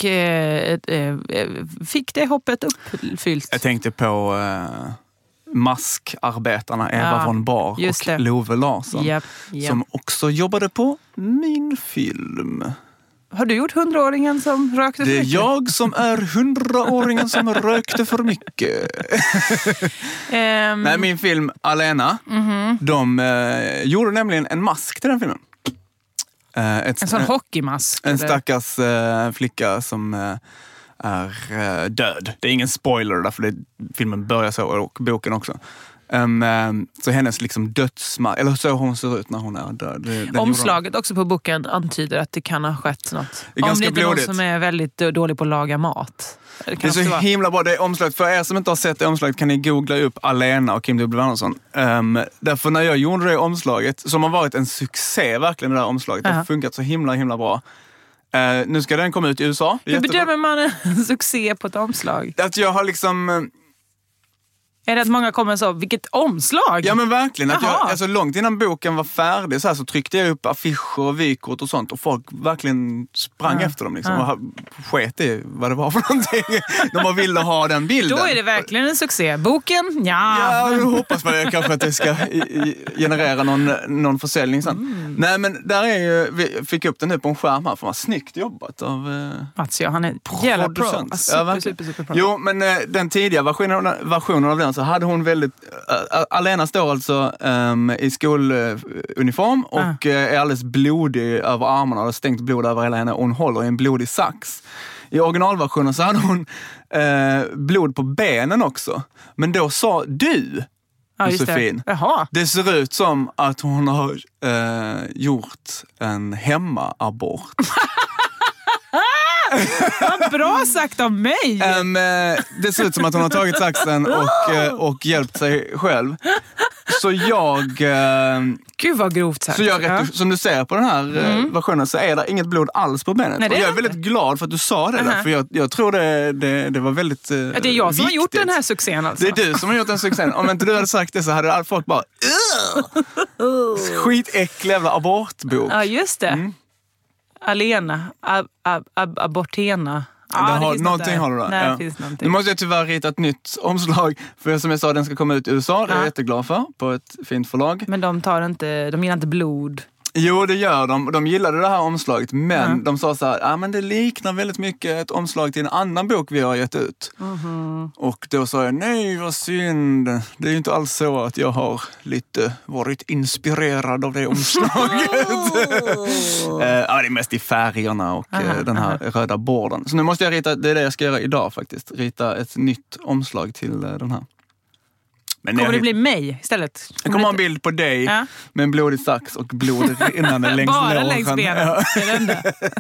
F: fick det hoppet uppfyllt?
G: Jag tänkte på maskarbetarna Eva von Bar och Love Larsson.
F: Yep.
G: Som också jobbade på min film.
F: Har du gjort 100-åringen som rökte för mycket?
G: Det är jag som är 100-åringen som rökte för mycket. Nej, min film Alena, de gjorde nämligen en mask till den filmen.
F: En sån hockeymask?
G: En stackars flicka som är död. Det är ingen spoiler därför filmen börjar så och boken också. Så hennes liksom dödsmask, eller så hon ser ut när hon är död.
F: Omslaget också på boken antyder att det kan ha skett något.
G: Det är
F: om det inte är någon
G: blodigt.
F: som är väldigt dålig på att laga mat.
G: Det är så himla bra. Det är omslaget. För er som inte har sett det omslaget kan ni googla upp Alena och Kim W. Andersson. Därför när jag gjorde det omslaget, som har varit en succé verkligen det där omslaget. Det har funkat så himla bra. Nu ska den komma ut i USA.
F: Hur bedömer man en succé på ett omslag?
G: Att jag har liksom...
F: Är det att många kommer så, vilket omslag?
G: Ja, men verkligen. Att alltså, långt innan boken var färdig så tryckte jag upp affischer och vykort och sånt. Och folk verkligen sprang efter dem liksom, och sket i vad det var för någonting. De bara ville ha den bilden.
F: Då är det verkligen en succé. Boken,
G: Ja, jag hoppas man kanske att det ska generera någon försäljning sen. Nej, men där är ju, vi fick upp den nu på en skärm här. För vad snyggt jobbat av
F: Mats, han är jävla pro. Super pro.
G: Jo, men den tidiga versionen av den så hade hon väldigt... Alena står alltså i skoluniform och är alldeles blodig över armarna och stängt blod över hela henne och hon håller i en blodig sax. I originalversionen så hade hon blod på benen också. Men då sa du, Josefin, det ser ut som att hon har gjort en hemmaabort.
F: Vad bra sagt av mig!
G: Det ser ut som att hon har tagit saxen och hjälpt sig själv. Så jag...
F: Gud vad grovt sagt.
G: Så jag, som du ser på den här versionen så är det inget blod alls på benet. Nej, och jag är väldigt glad för att du sa det där. För jag tror det var väldigt det är
F: jag som
G: viktigt.
F: har gjort den här succén alltså.
G: Det är du som har gjort den succén. Om inte du hade sagt det så hade all folk bara... Skitäcklig jävla abortbok.
F: Ja, just det. Alena, abortena.
G: Någonting har du där.
F: Nej, det finns någonting.
G: Nu måste jag tyvärr rita ett nytt omslag. För som jag sa, den ska komma ut i USA. Det är jag jätteglad för. På ett fint förlag.
F: Men de gillar inte blod.
G: Jo, det gör de. De gillade det här omslaget. Men de sa så här, men det liknar väldigt mycket ett omslag till en annan bok vi har gett ut. Och då sa jag, nej vad synd. Det är ju inte alls så att jag har lite varit inspirerad av det omslaget. Det är mest i färgerna och den här röda borden. Så nu måste jag rita, det är det jag ska göra idag faktiskt. Rita ett nytt omslag till den här. Men
F: kommer det bli mig istället?
G: Jag kommer ha en bild på dig med en blodig sax och blod rinnande längs
F: bara
G: låren.
F: Längs benen. Ja.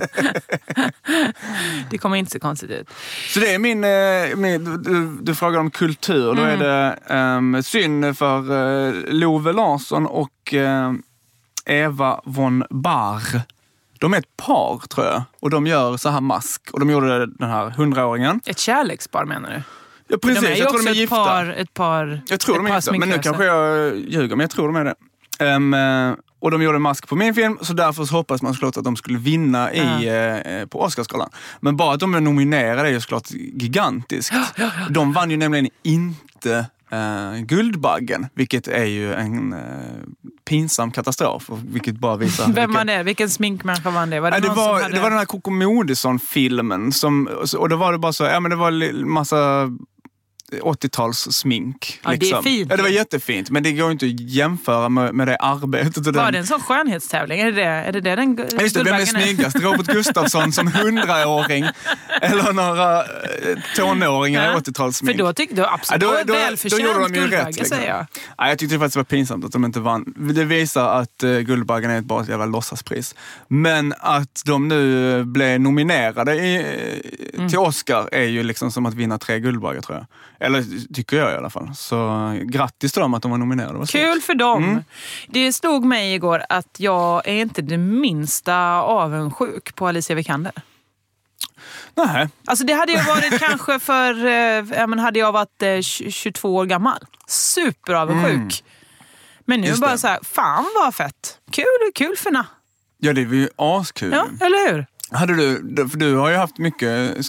F: Det kommer inte så konstigt ut.
G: Så det är du frågar om kultur. Då är det synd för Love Larsson och Eva von Barr. De är ett par, tror jag. Och de gör så här mask. Och de gjorde den här 100-åringen.
F: Ett kärlekspar, menar du?
G: Ja, precis.
F: De är
G: jag tror de är
F: gifta.
G: Ett par. Jag tror de är gifta. Men nu kanske jag ljuger, men jag tror de är det. Och de gjorde en mask på min film, så därför så hoppas man såklart att de skulle vinna på Oscarsgalan. Men bara att de är nominerade är ju såklart gigantiskt. De vann ju nämligen inte Guldbaggen, vilket är ju en pinsam katastrof, vilket bara visar
F: vem var det? Vilken sminkmänniska vann det?
G: Det var den här Coco Modison-filmen och då var det bara så, men det var massa 80-talssmink.
F: Ja,
G: liksom.
F: Det är fint.
G: Ja, det var jättefint, men det går inte att jämföra med det arbetet. Och
F: var det en sån skönhetstävling? Är det den
G: just det, vem är snyggast? Robert Gustafsson som 100-åring eller några tonåringar i 80-talssmink?
F: För då tyckte du absolut välförtjänt Guldbagge, liksom. Säger jag.
G: Ja, jag tyckte faktiskt det var pinsamt att de inte vann. Det visar att Guldbaggen är bara ett jävla låtsaspris. Men att de nu blev nominerade till Oscar är ju liksom som att vinna 3 Guldbaggar, tror jag. Eller tycker jag i alla fall. Så grattis till dem att de var nominerade.
F: Kul för dem. Det slog mig igår att jag är inte det minsta avundsjuk på Alicia Vikander.
G: Nej.
F: Alltså det hade jag varit kanske för... hade jag varit 22 år gammal. Superavundsjuk. Men nu bara så här, fan vad fett. Kul för na.
G: Ja, det är ju askul.
F: Ja, eller hur?
G: Hade du, för du har ju haft mycket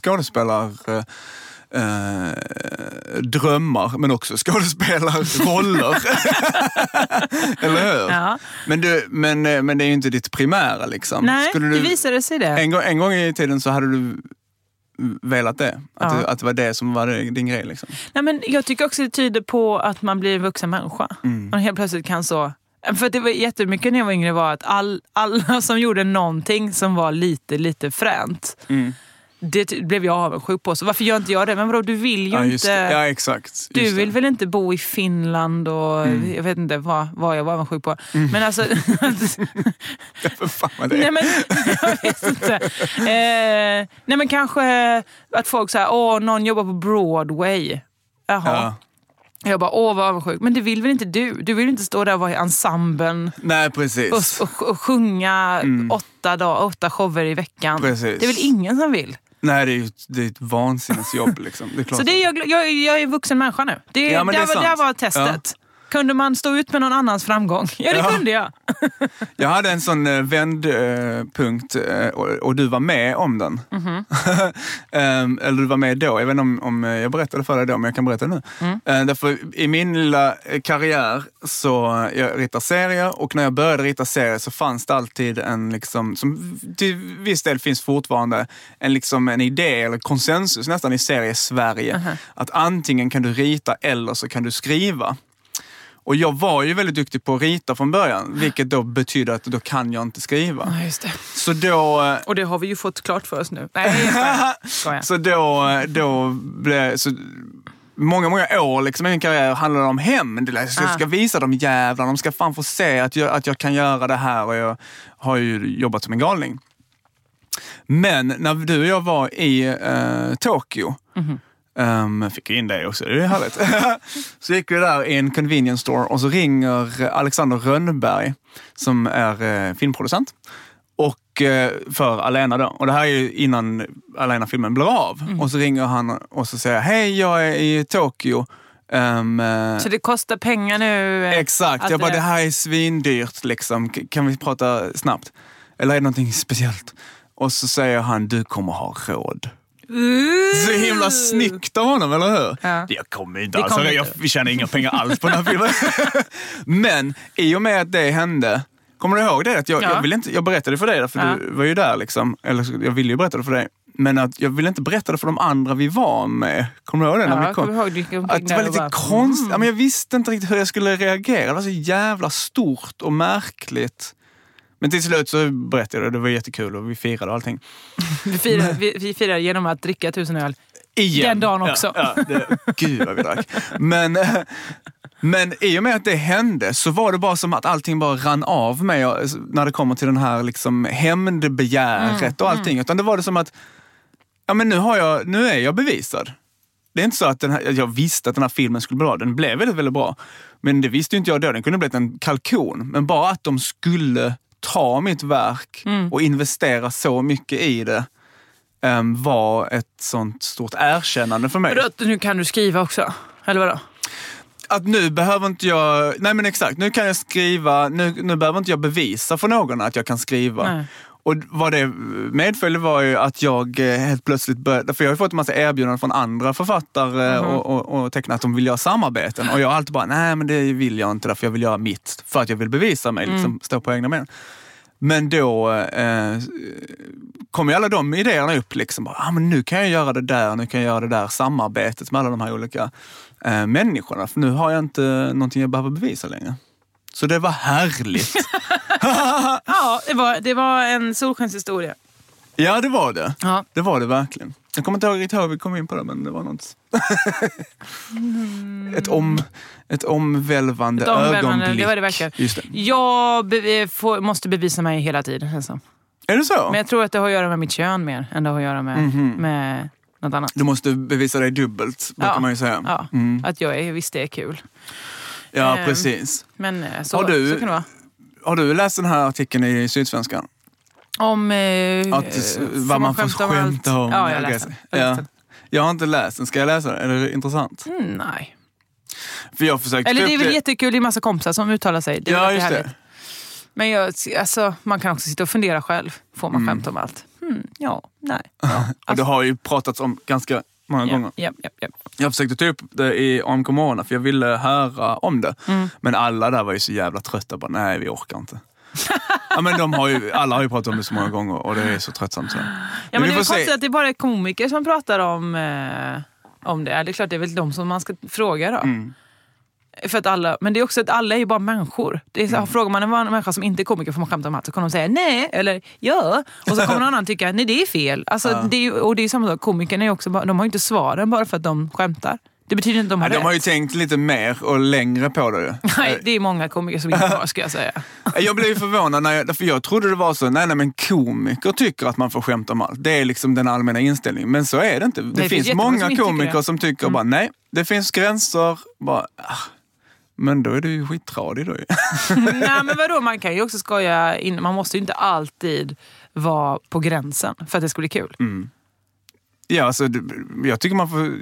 G: drömmar, men också skådespelarroller. Eller hur?
F: Ja.
G: Men det är ju inte ditt primära liksom.
F: Nej, det visade sig det.
G: En gång i tiden så hade du velat det. Att det var det som var din grej liksom.
F: Nej, men jag tycker också det tyder på att man blir en vuxen människa. Man helt plötsligt kan så... För det var jättemycket när jag var yngre var att alla som gjorde någonting som var lite fränt. Det blev jag avundsjuk på. Så varför gör inte jag det? Men bro, du vill ju inte...
G: Ja, exakt.
F: Du vill väl inte bo i Finland och jag vet inte vad jag var avundsjuk på. Men alltså...
G: För fan vad det är.
F: Nej, men jag vet inte. Nej, men kanske att folk säger, någon jobbar på Broadway. Jaha. Ja. Jag bara, vad avundsjuk. Men det vill väl inte du? Du vill inte stå där och vara i ensemblen.
G: Nej, precis.
F: Och sjunga 8 shower i veckan.
G: Precis.
F: Det är väl ingen som vill?
G: Nej, det är ett vansinnesjobb liksom. Det är klart.
F: Så det är jag är vuxen människa nu. Det var testet. Ja. Kunde man stå ut med någon annans framgång? Ja, det kunde jag.
G: Jag hade en sån vändpunkt och du var med om den. Eller du var med då. Jag vet inte om jag berättade för dig då, men jag kan berätta nu. Därför i min lilla karriär så jag ritar serier, och när jag började rita serier så fanns det alltid en liksom, som till viss del finns fortfarande en idé eller konsensus nästan i serie-Sverige. Att antingen kan du rita eller så kan du skriva. Och jag var ju väldigt duktig på att rita från början, vilket då betyder att då kan jag inte skriva.
F: Ja, just det.
G: Så då...
F: Och det har vi ju fått klart för oss nu. Nej,
G: så då blev... Så många år liksom i min karriär handlade om hämnd. Jag ska visa dem jävlar, de ska fan få se att jag kan göra det här, och jag har ju jobbat som en galning. Men när du och jag var i Tokyo... fick in det också, det är härligt. Så gick vi där i en convenience store och så ringer Alexander Rönnberg som är filmproducent och för Alena då. Och det här är ju innan Alena-filmen blir av. Och så ringer han och så säger hej, jag är i Tokyo.
F: Så det kostar pengar nu?
G: Exakt, jag bara det här är svindyrt liksom. Kan vi prata snabbt? Eller är det någonting speciellt? Och så säger han, du kommer ha råd. Så himla snyggt av honom, eller hur?
F: Ja.
G: Jag kommer inte alls. Vi tjänar inga pengar alls på den här filmen. Men i och med att det hände, kommer du ihåg det? Att jag berättade för dig, för du var ju där liksom. Eller jag ville ju berätta det för dig. Men att jag ville inte berätta det för de andra vi var med. Kommer du ihåg det? När vi kom? Att det var lite konstigt. Men jag visste inte riktigt hur jag skulle reagera. Det var så jävla stort och märkligt. Men till slut så berättade jag det var jättekul och vi firade och allting.
F: Vi firade genom att dricka 1000 öl.
G: Igen.
F: Den dagen också.
G: Gud vad vi drack. Men i och med att det hände så var det bara som att allting bara rann av mig när det kommer till den här liksom hämndbegäret och allting. Utan det var det som att ja, men nu är jag bevisad. Det är inte så att jag visste att den här filmen skulle bli bra. Den blev väldigt, väldigt bra. Men det visste ju inte jag då. Den kunde bli en kalkon. Men bara att de skulle ta mitt verk och investera så mycket i det var ett sånt stort erkännande för mig.
F: Nu kan du skriva också, eller vadå?
G: Att nu behöver inte jag... Nej men exakt, nu kan jag skriva... Nu behöver inte jag bevisa för någon att jag kan skriva. Nej. Och vad det medföljde var ju att jag helt plötsligt började... För jag har ju fått en massa erbjudanden från andra författare och tecknat att de vill göra samarbeten. Och jag har alltid bara, nej men det vill jag inte därför jag vill göra mitt. För att jag vill bevisa mig, liksom stå på egna ben. Men då kom ju alla de idéerna upp liksom. Men nu kan jag göra det där, nu kan jag göra det där samarbetet med alla de här olika människorna. För nu har jag inte någonting jag behöver bevisa längre. Så det var härligt.
F: Ja, det var en solskenshistoria.
G: Ja, det var det. Ja. Det var det verkligen. Jag kommer inte ihåg hur vi kom in på det, men det var något. Ett omvälvande ögonblick. Det var det verkligen. Just det. Jag måste bevisa mig hela tiden. Alltså. Är det så?
F: Men jag tror att det har att göra med mitt kön mer än det har att göra med något annat.
G: Du måste bevisa dig dubbelt, kan man ju säga.
F: Ja, att visst det är kul.
G: Ja, precis.
F: Men så kan det vara.
G: Har du läst den här artikeln i Sydsvenskan?
F: Om
G: vad man får skämta om.
F: Ja, jag läser den.
G: Jag har inte läst den. Ska jag läsa den? Är det intressant?
F: Nej.
G: För jag försökte
F: eller det är väl jättekul, det är massa kompisar som uttalar sig. Det är
G: just det.
F: Men man kan också sitta och fundera själv. Får man skämta om allt? Nej. Ja,
G: och det har ju pratats om ganska många gånger.
F: Ja.
G: Jag försökte ta upp det i AMK Morgon för jag ville höra om det. Men alla där var ju så jävla trötta. Bara, nej, vi orkar inte. Ja, men alla har ju pratat om det så många gånger och det är så tröttsamt. Så.
F: Ja, men det är konstigt att det är bara komiker som pratar om det. Det är klart det är väl de som man ska fråga då. För att men det är också att alla är ju bara människor. Det är så, frågar man en människa som inte är komiker får man skämta om allt så kommer de säga nej eller ja. Och så kommer någon annan tycka nej det är fel. Alltså, det är samma sak. Komikerna är också, de har ju inte svaren bara för att de skämtar. Det betyder inte att de har rätt.
G: De har ju tänkt lite mer och längre på det.
F: Nej, det är många komiker som inte har, ska jag säga.
G: Jag blev förvånad för jag trodde det var så. Nej, men komiker tycker att man får skämta om allt. Det är liksom den allmänna inställningen. Men så är det inte. Det finns många komiker som tycker bara nej, det finns gränser. Bara, men då är det ju skitradig då.
F: Nej, men vadå? Man kan ju också skoja in. Man måste ju inte alltid vara på gränsen för att det ska bli kul.
G: Ja, alltså jag tycker man får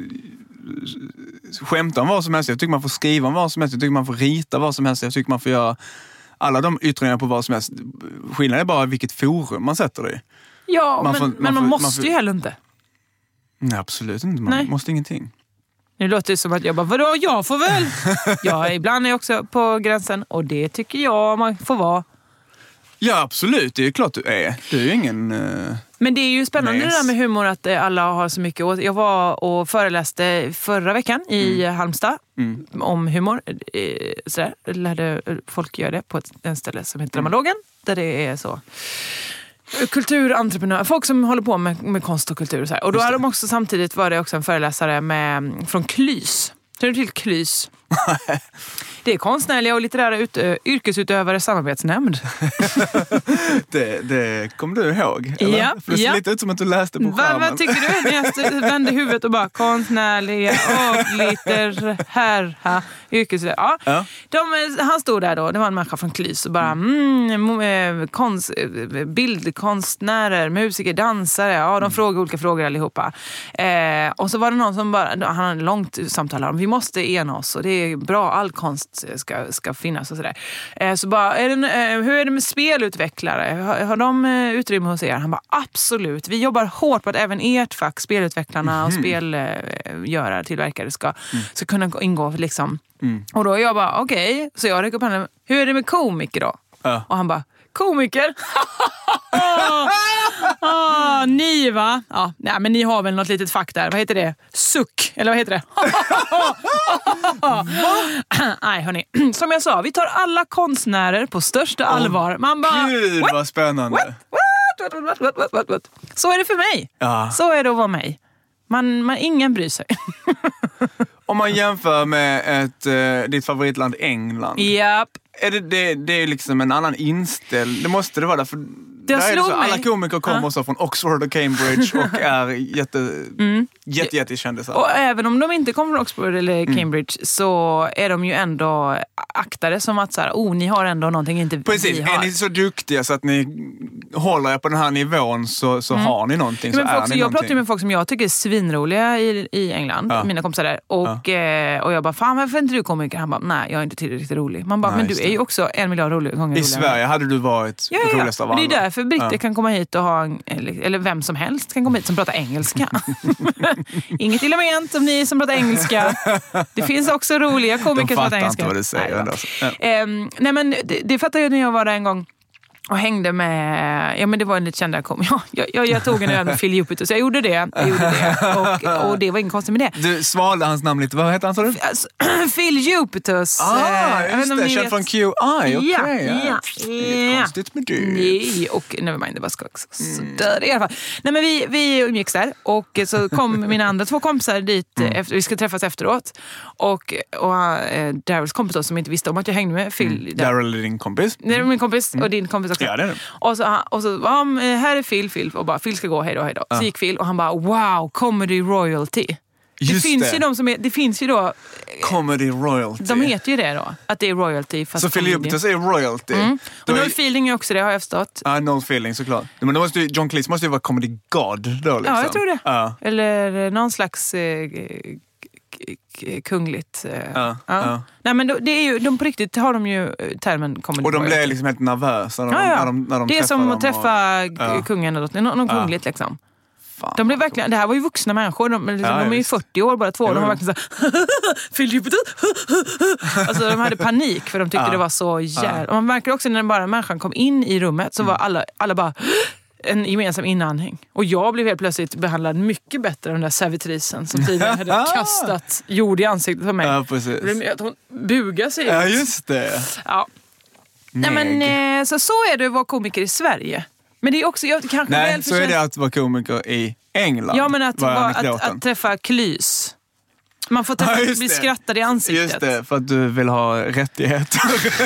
G: skämta om vad som helst. Jag tycker man får skriva om vad som helst. Jag tycker man får rita vad som helst. Jag tycker man får göra alla de yttringar på vad som helst. Skillnaden är bara vilket forum man sätter det i.
F: Ja, men man måste ju heller inte.
G: Nej, absolut inte. Man måste ingenting.
F: Nu låter det som att jag bara, vadå, jag får väl? Ibland är jag också på gränsen och det tycker jag man får vara.
G: Ja, absolut. Det är klart du är. Du är ju ingen...
F: Men det är ju spännande det där med humor att alla har så mycket. Jag var och föreläste förra veckan i Halmstad om humor. Sådär, lärde folk göra det på en ställe som heter Dramalogen. Där det är så... kulturentreprenörer, folk som håller på med konst och kultur och så här. Och då hade de också samtidigt var det också en föreläsare från KLYS. Känner du till KLYS? Det är konstnärliga och litterära yrkesutövare samarbetsnämnd.
G: det kommer du ihåg? Eller?
F: Ja.
G: För det ser lite ut som att du läste på skärmen.
F: Vad tycker du? När jag vände huvudet och bara konstnärliga och litterära yrkesutövare. Ja. Han stod där då, det var en människa från KLYS och bara bildkonstnärer, musiker, dansare. De frågar olika frågor allihopa. Och så var det någon som bara, han hade en långt samtal om vi måste ena oss och det är bra, all konst ska finnas och sådär. Så bara, hur är det med spelutvecklare? Har de utrymme hos er? Han bara, absolut. Vi jobbar hårt på att även ert fack, spelutvecklarna och spelgörare, tillverkare ska kunna ingå liksom. Och då jag bara, okej. Så jag räcker upp handen, hur är det med komiker då? Och han bara, komiker? Ni va? Ja, nej, men ni har väl något litet fack där. Vad heter det? Suck, eller vad heter det? Nej, hörni. Som jag sa, vi tar alla konstnärer på största allvar. Man bara...
G: Gud, vad spännande.
F: What? Så är det för mig. Ja. Så är det att vara mig. Ingen bryr sig.
G: Om man jämför med ditt favoritland England.
F: Japp.
G: Det är liksom en annan inställning. Det måste det vara för där är det så, alla komiker kommer så från Oxford och Cambridge och är jättekändisar.
F: Och även om de inte kommer från Oxford eller Cambridge så är de ju ändå aktade som att så här, ni har ändå någonting inte
G: precis,
F: vi har.
G: Är ni så duktiga så att ni håller er på den här nivån så har ni någonting.
F: Men
G: så
F: folk,
G: är ni
F: jag pratar ju med folk som jag tycker är svinroliga i England, mina kompisar där. Och jag bara, fan varför är inte du komiker? Han bara, nej jag är inte tillräckligt rolig. Man bara, men du är ju också 1 miljard gånger roligare.
G: I Sverige hade du varit roligast av alla.
F: Det är därför britter kan komma hit och ha eller vem som helst kan komma hit som pratar engelska. Inget illa ment om ni som pratar engelska. Det finns också roliga komiker som pratar engelska.
G: De fattar inte vad du säger.
F: Nej men det fattar jag när jag var där en gång och hängde med, men det var en lite känd kom. Jag tog en öl med Phil Jupiter så jag gjorde det. Och det var ingen konstigt med det.
G: Du svalde hans namn lite, vad heter han sa du?
F: Phil Jupiters.
G: Just det, känd från QI.
F: Ja.
G: Konstigt med det.
F: Nej, och nevermind, det var skoj. Så där i alla fall. Nej men vi umgicks där och så kom mina andra 2 kompisar dit vi skulle träffas efteråt. Och Daryls kompis då, som inte visste om att jag hängde med Phil.
G: Daryl är din kompis?
F: Det är min kompis och din kompis också.
G: Ja, det är det.
F: Och så här är Phil och bara, Phil ska gå, hej då. Så gick Phil och han bara, wow, comedy royalty. Det finns ju då
G: comedy royalty.
F: De heter ju det då, att det är royalty.
G: Så Phil Jupiter är royalty.
F: Och No Feeling är också det, har jag förstått.
G: Ja, No Feeling såklart. Men då John Cleese måste ju vara comedy god då liksom.
F: Ja, jag tror det. Eller någon slags kungligt. Nej men det är ju, de på riktigt har de ju termen comedy.
G: Och de blir liksom helt nervösa när de
F: det är som att träffa kungen eller någon kungligt liksom. De blev verkligen, det här var ju vuxna människor, de är ju 40 år bara 2, de var verkligen så Phil Jupiter. Alltså de hade panik för de tyckte det var så jävla. Och man märker också när bara människan kom in i rummet så var alla bara en gemensam inandning. Och jag blev helt plötsligt behandlad mycket bättre än den där servitrisen som tidigare hade kastat jord i ansiktet på mig.
G: Ja, precis.
F: Att hon bugade sig.
G: Ja, just det.
F: Ja. Nej, men så är det att vara komiker i Sverige. Men det är också
G: så är det att vara komiker i England.
F: Ja, men att träffa Klys. Man får bli skrattad i ansiktet.
G: Just det, för att du vill ha rättigheter.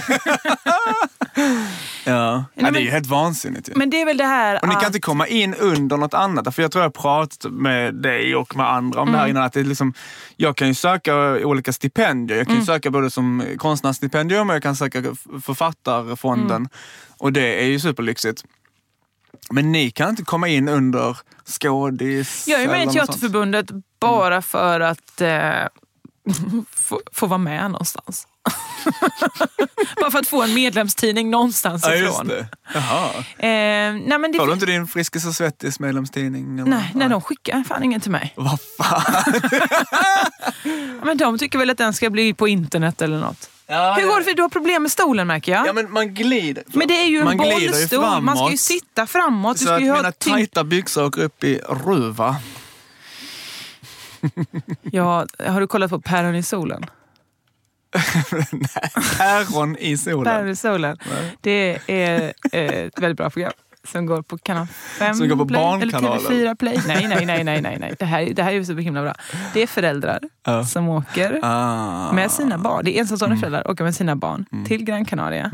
G: Det är ju helt vansinnigt.
F: Men det är väl det här.
G: Och ni kan inte komma in under något annat. För jag tror jag har pratat med dig och med andra om det här innan. Att det är liksom, jag kan ju söka olika stipendier. Jag kan ju söka både som konstnärsstipendium och jag kan söka författarfonden. Och det är ju superlyxigt. Men ni kan inte komma in under skådis.
F: Jag är med i Teaterförbundet bara för att få vara med någonstans. Bara för att få en medlemstidning någonstans ifrån.
G: Just det. Jaha. Har du inte din Friskis och Svettis medlemstidning?
F: Nej, de skickar fan ingen till mig.
G: Vad fan?
F: Men de tycker väl att den ska bli på internet eller något. Hur går det för du har problem med stolen, märker jag?
G: Ja, men man glider.
F: Men det är ju en bollstol. Man ska ju sitta framåt.
G: Så att mina tajta byxor åker upp i ruva.
F: Ja, har du kollat på Päron i solen?
G: Nej, Päron i solen.
F: Päron i solen. Nej. Det är ett väldigt bra program. Som går på kanal 5
G: som går på
F: Play,
G: barnkanalen.
F: Eller TV4 Play. Nej. Det här är ju så himla bra. Det är föräldrar som åker med sina barn. Det är ensamstående föräldrar åker med sina barn till Gran Canaria.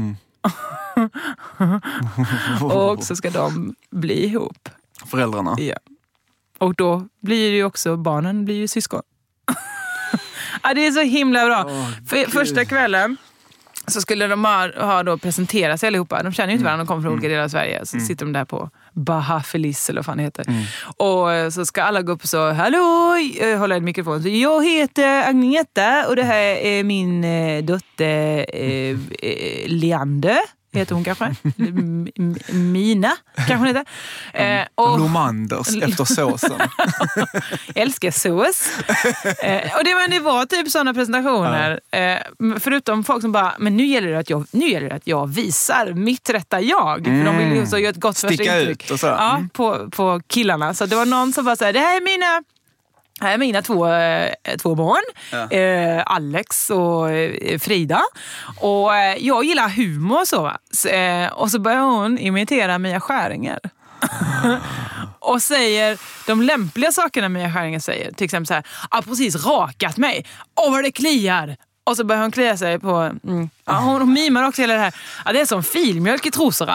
F: Och så ska de bli ihop.
G: Föräldrarna?
F: Ja. Och då blir ju också, barnen blir ju syskon. Det är så himla bra. Första kvällen så skulle de ha då presenterat sig allihopa. De känner ju inte varandra, de kommer från olika delar av Sverige. Så sitter de där på Baja Feliz eller vad fan det heter. Och så ska alla gå upp och så, hallå, hålla en mikrofon. Så jag heter Agneta och det här är min dotter Leander. Heter hon kanske? Mina, kanske hon heter.
G: Lomanders, efter såsen.
F: Älskar sås. Och det var typ sådana presentationer. Förutom folk som bara, men nu gäller det att jag visar mitt rätta jag. För de vill ju så göra ett gott första intryck.
G: Ut och så.
F: På killarna. Så det var någon som bara så här, det här är mina två barn, Alex och Frida. Och jag gillar humor och så. Och så börjar hon imitera Mia Skäringer. och säger de lämpliga sakerna Mia Skäringer säger. Till exempel så här, precis rakat mig. Vad det kliar. Och så börjar hon klia sig på... Ja, hon mimar också hela det här. Ja, det är som filmjölk i trosorna.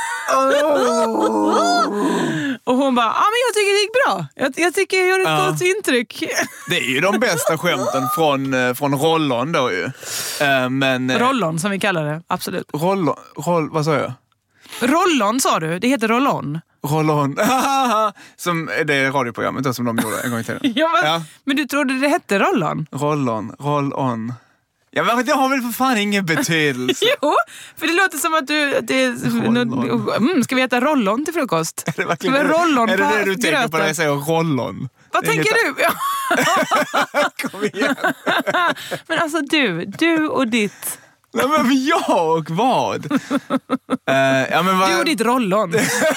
F: Och hon bara, men jag tycker det gick bra. Jag tycker jag gjorde ett gott intryck.
G: Det är ju de bästa skämten från Rollon då ju.
F: Rollon som vi kallar det, absolut.
G: Vad sa jag?
F: Rollon sa du, det heter Rollon.
G: Rollon. Som det är radioprogrammet då, som de gjorde en gång i tiden.
F: Men du trodde det hette Rollon?
G: Roll-on. Ja, men det har väl för fan ingen betydelse.
F: Jo, för det låter som att ska vi äta rollon till frukost?
G: Är det verkligen
F: rollon
G: är det du tänker på när jag säger rollon?
F: Vad tänker du?
G: Kom igen.
F: Men alltså du och ditt...
G: Nej, men jag och vad?
F: Du och ditt rollon.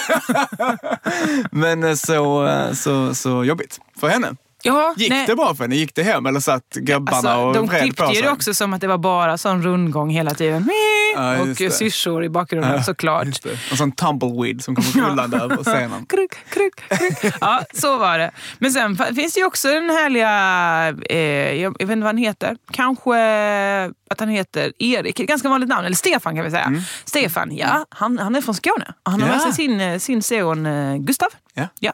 G: Men så jobbigt för henne.
F: Ja,
G: gick det bra för henne? Gick det hem eller satt grabbarna och vred på sig?
F: De klippte ju det också som att det var bara sån rundgång hela tiden. Och syrsor i bakgrunden såklart.
G: Och sån tumbleweed som kommer rullande över scenen.
F: Kruk. Ja, så var det. Men sen finns det ju också den härliga, jag vet inte vad han heter. Kanske att han heter Erik. Ett ganska vanligt namn. Eller Stefan kan vi säga. Stefan, ja. Han är från Skåne. Han har med sig sin son Gustav. Ja.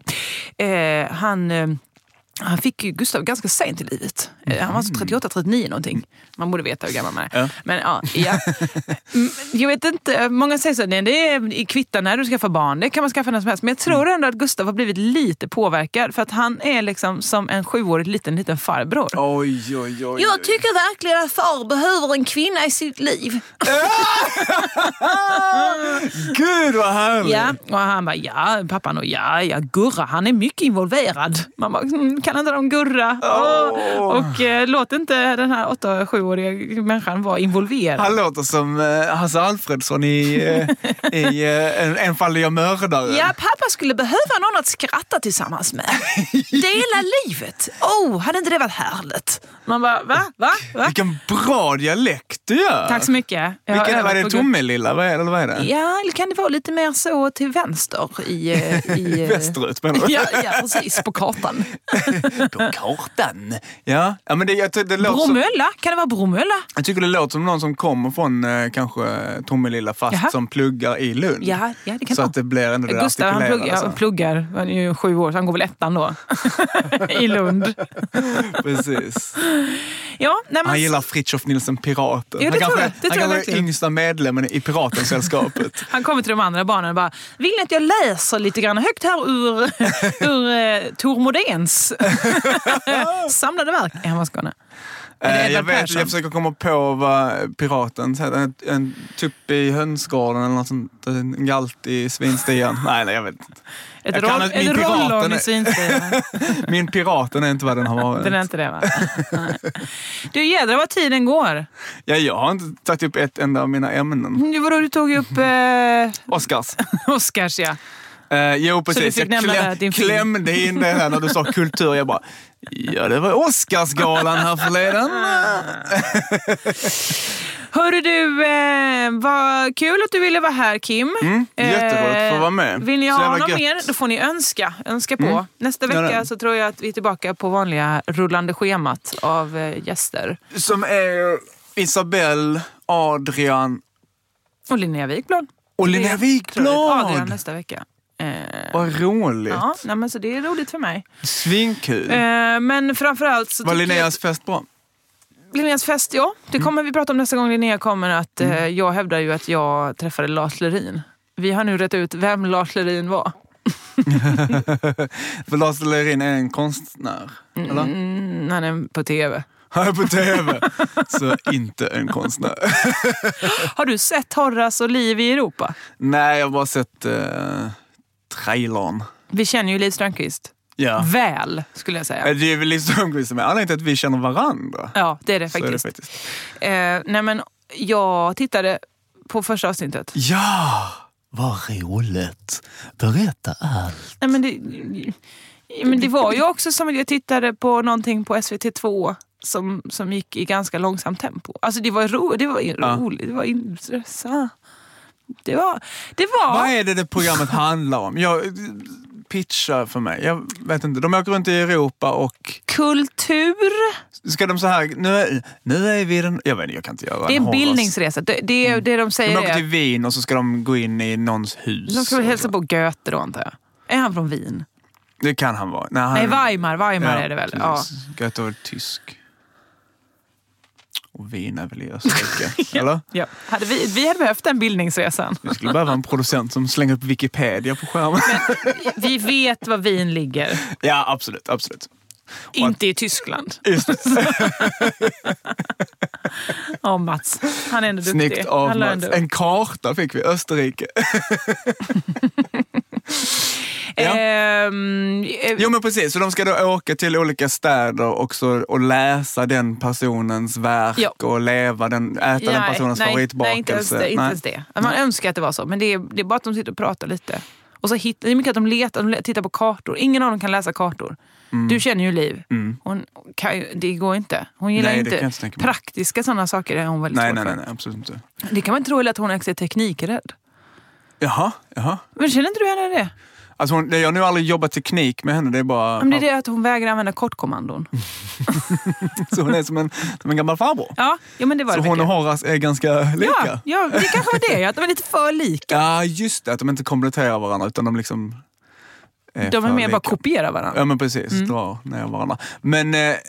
F: Han fick ju Gustav ganska sent i livet. Han var så 38-39 någonting. Man borde veta hur gammal man är. Ja. Men ja. Jag vet inte, många säger så, det är i kvittan när du skaffar barn. Det kan man skaffa när som helst. Men jag tror ändå att Gustav har blivit lite påverkad. För att han är liksom som en 7-årig liten farbror.
G: Oj.
F: Jag tycker verkligen att far behöver en kvinna i sitt liv.
G: Gud vad härligt.
F: Ja, och han bara, pappan och Gurra, han är mycket involverad. Man bara, kan inte de Gurra? Och låt inte den här 8-7-åriga människan vara involverad.
G: Han låter som Hasse Alfredsson i En fall jag mördare.
F: Ja, pappa skulle behöva någon att skratta tillsammans med. Dela livet. Hade inte det varit härligt? Man bara, va?
G: Vilken bra dialekt du gör.
F: Tack så mycket.
G: Vad är det, Tommelilla? Vad är det?
F: Ja, eller kan det vara lite mer så till vänster i
G: västerut menar du?
F: Ja, precis, på kartan.
G: På kartan? Ja, men det låter
F: Bromölla, kan det vara Bromölla?
G: Jag tycker det låter som någon som kommer från kanske Tommelilla fast som pluggar i Lund.
F: Ja, det kan
G: så
F: vara.
G: att det blir ändå det
F: Gustav, han pluggar, han är ju 7 år så han går väl 1:an då. I Lund.
G: Precis.
F: Ja,
G: han gillar Fritiof Nilsson Piraten.
F: Ja,
G: han kanske är yngsta medlemmen i Piratensällskapet.
F: Han kommer till de andra barnen och bara, vill ni att jag läser lite grann högt här ur Tor Modéns samlade verk? Han var Skåne.
G: Jag försöker komma på vad piraten en tupp i hönsgården eller något sånt, en galt i Svinstian. Nej, jag vet inte.
F: Ett rollon i Svinstian.
G: Min piraten är inte vad den har varit.
F: Den är inte det, va? Du, jädrar vad tiden går.
G: Ja, jag har inte tagit upp ett enda av mina ämnen.
F: Vadå, du tog upp...
G: Oscars,
F: ja.
G: Jo, precis. Jag klämde in det här när du sa kultur. Jag bara, det var Oscarsgalan här förleden.
F: Hörru du, vad kul att du ville vara här, Kim.
G: Jätteroligt att få vara med.
F: Vill ni ha något mer, då får ni önska på. Nästa vecka så tror jag att vi är tillbaka på vanliga rullande schemat av gäster.
G: Som är Isabelle, Adrian
F: och Linnea Wikblad.
G: Adrian
F: nästa vecka.
G: Vad roligt.
F: Ja, men så det är roligt för mig.
G: Svinkul.
F: Men framförallt så
G: var Linneas fest bra?
F: Linneas fest, ja. Det kommer vi prata om nästa gång Linnea kommer. Att jag hävdar ju att jag träffade Lars Lerin. Vi har nu rätt ut vem Lars Lerin var.
G: För Lars Lerin är en konstnär, eller?
F: Han är på tv.
G: Han är på tv, så inte en konstnär.
F: Har du sett Horace och Liv i Europa?
G: Nej, jag har bara sett trailern.
F: Vi känner ju Liv Strömquist.
G: Ja.
F: Väl, skulle jag säga.
G: Det är väl Liv Strömquist som är anledningen till att vi känner varandra.
F: Ja, det är det faktiskt. Nej, men jag tittade på första avsnittet.
G: Ja, vad roligt. Berätta allt.
F: Nej, men det var ju också som att jag tittade på någonting på SVT2 som gick i ganska långsamt tempo. Alltså det var roligt, det var intressant. Det var...
G: Vad är det programmet handlar om? Jag pitchar för mig. Jag vet inte. De åker runt i Europa och...
F: Kultur.
G: Ska de så här... Nu är vi den... Jag vet inte, jag kan inte göra
F: det är en bildningsresa. Det är det de säger.
G: De åker till Wien och så ska de gå in i någons hus.
F: De ska väl hälsa på Goethe då, antar jag. Är han från Wien?
G: Det kan han vara.
F: Nej, Weimar är det väl. Ja.
G: Goethe var tysk. Och Wien är väl i Österrike, eller?
F: Ja. Vi hade behövt den bildningsresan.
G: Vi skulle behöva en producent som slänger upp Wikipedia på skärmen.
F: Men vi vet var Wien ligger.
G: Ja, absolut.
F: Inte i Tyskland.
G: Just det.
F: Mats. Han är ändå duktig.
G: Snyggt av Mats. En karta fick vi, Österrike. Ja. Jo men precis, så de ska då åka till olika städer också och läsa den personens verk och leva äta den personens favoritbakelse.
F: Nej, inte ens det. Man önskar att det var så, men det är bara att de sitter och pratar lite. Och så det är mycket att de tittar på kartor. Ingen av dem kan läsa kartor. Du känner ju Liv. Det går inte. Hon gillar inte praktiska sådana saker. Är hon väldigt svårt för.
G: Nej, absolut inte.
F: Det kan man inte tro att hon är teknikrädd.
G: Jaha.
F: Men känner inte du henne det?
G: Alltså jag har nu aldrig jobbat teknik med henne, det är bara...
F: Men det är det att hon vägrar använda kortkommandon.
G: Så hon är som en gammal farbror?
F: Ja, men det var
G: så
F: det.
G: Så hon och Horace är ganska lika?
F: Ja, det kanske var det, att de är lite för lika.
G: Ja, just det, att de inte kompletterar varandra utan de liksom...
F: De är mer bara kopierar varandra.
G: Ja, men precis, drar ner varandra. Men...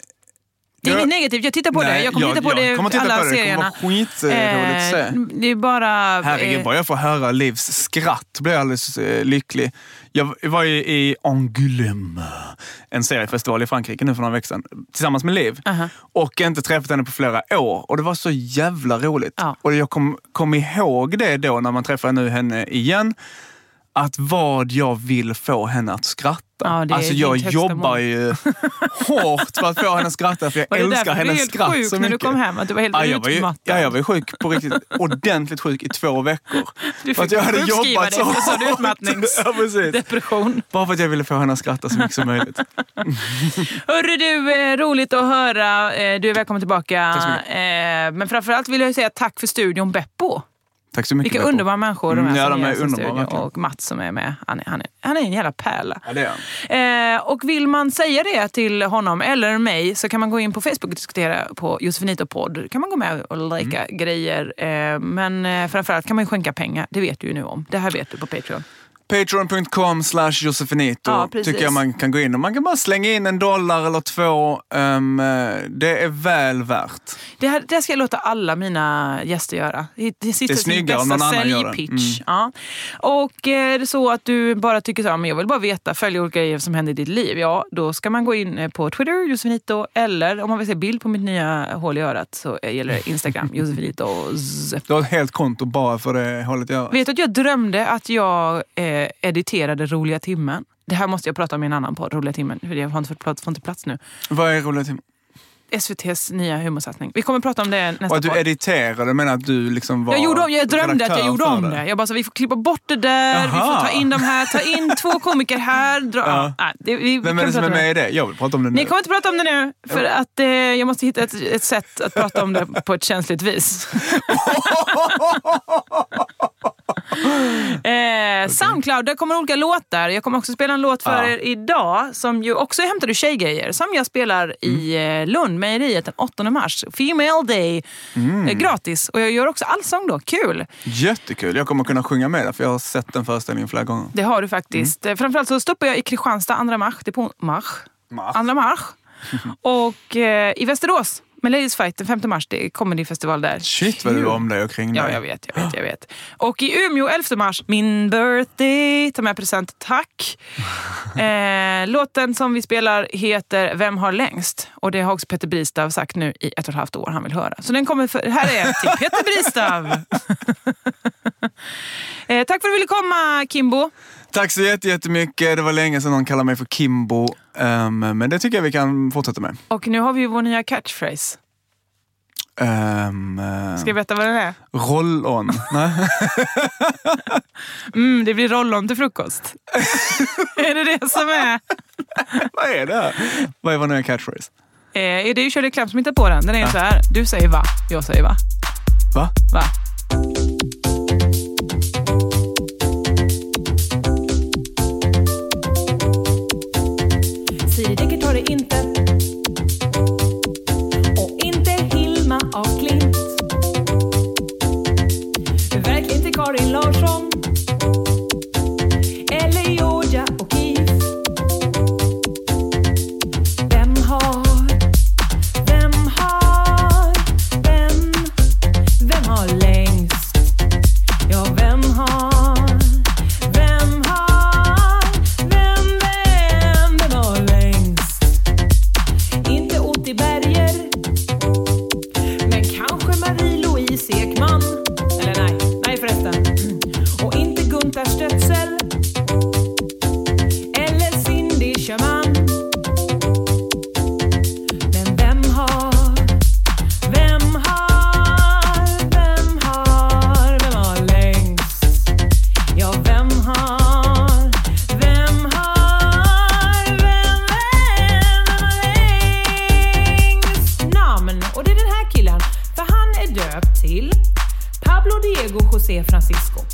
F: det är inget negativt, jag tittar på det. Jag kommer titta på det alla serierna.
G: Det kommer skitroligt att se.
F: Det är bara...
G: Herregud, bara jag får höra Livs skratt blir jag alldeles lycklig. Jag var ju i Angoulême, en seriefestival i Frankrike nu för några veckor sedan, tillsammans med Liv. Och inte träffat henne på flera år. Och det var så jävla roligt. Ja. Och jag kom ihåg det då när man träffade henne igen. Att vad jag vill få henne att skratta. Ja, alltså jag jobbar ju hårt för att få henne att skratta, för jag älskar hennes skratt så mycket.
F: När du kom hem, att du var helt utmattad.
G: Jag var sjuk på riktigt, ordentligt sjuk i 2 veckor.
F: Du fick sjukskriva dig för sån utmattningsdepression.
G: Bara för att jag ville få henne att skratta så mycket som möjligt.
F: Hörru du, roligt att höra. Du är välkommen tillbaka.
G: Tack så mycket.
F: Men framförallt vill jag säga tack för studion Beppo.
G: Tack så mycket.
F: Vilka underbara människor de är,
G: de är underbara.
F: Och Mats som är med. Han är en jävla pärla.
G: Ja, det är han.
F: Och vill man säga det till honom eller mig så kan man gå in på Facebook och diskutera på Josefinito-podd. Kan man gå med och lika grejer. Men framförallt kan man ju skänka pengar. Det vet du ju nu om. Det här vet du på Patreon.
G: Patreon.com/Josefinito tycker jag man kan gå in och man kan bara slänga in $1 eller 2. Det är väl värt.
F: Det ska jag låta alla mina gäster göra. Det är
G: snyggare om någon annan gör det.
F: Ja. Och är det så att du bara tycker så här, men jag vill bara veta, följa olika grejer som händer i ditt liv. Ja, då ska man gå in på Twitter, Josefinito, eller om man vill se bild på mitt nya hål i örat så gäller det Instagram, Josefinito.
G: Du har ett helt konto bara för det hållet jag...
F: Vet du att jag drömde att jag editerade Roliga timmen? Det här måste jag prata om i en annan podd, Roliga timmen. För jag har inte plats nu.
G: Vad är Roliga timmen?
F: SVT:s nya humorsatsning. Vi kommer prata om det nästa
G: Och att du editerade, men att du liksom var...
F: Jag drömde att jag gjorde om det. Jag bara så, vi får klippa bort det där. Jaha. Vi får ta in de här, ta in 2 komiker här.
G: Vem är det som är med i det? Jag vill prata om det nu.
F: Ni kommer inte prata om det nu, för att jag måste hitta ett sätt att prata om det på ett känsligt vis. Soundcloud, där kommer olika låtar. Jag kommer också spela en låt för er idag som ju också är hämtade ur tjejgrejer, som jag spelar i Lund, mejeriet den 8 mars. Female Day. Gratis. Och jag gör också allsång då. Kul.
G: Jättekul. Jag kommer kunna sjunga med det, för jag har sett den föreställningen flera gånger.
F: Det har du faktiskt. Framförallt så stoppar jag i Kristianstad 2 mars. Det är på mars. 2 mars. Och i Västerås med Ladies Fight den 5 mars, det är comedyfestival där.
G: Shit vad du om dig och kring dig.
F: Ja, jag vet. Och i Umeå 11 mars, min birthday, ta med present, tack. Låten som vi spelar heter Vem har längst? Och det har också Peter Bristav sagt nu i 1,5 år han vill höra. Så den kommer här är till Peter Bristav. Tack för att du ville komma, Kimbo.
G: Tack så jättemycket. Det var länge sedan någon kallade mig för Kimbo. Men det tycker jag vi kan fortsätta med.
F: Och nu har vi ju vår nya catchphrase. Ska jag veta vad den är?
G: Roll-on.
F: Det blir roll-on till frukost. Är det som är?
G: Vad är det? Vad är vår nya catchphrase?
F: Det är ju Shirley Clamp som hittar på den. Den är så här. Du säger va, jag säger va.
G: Va?
F: Va?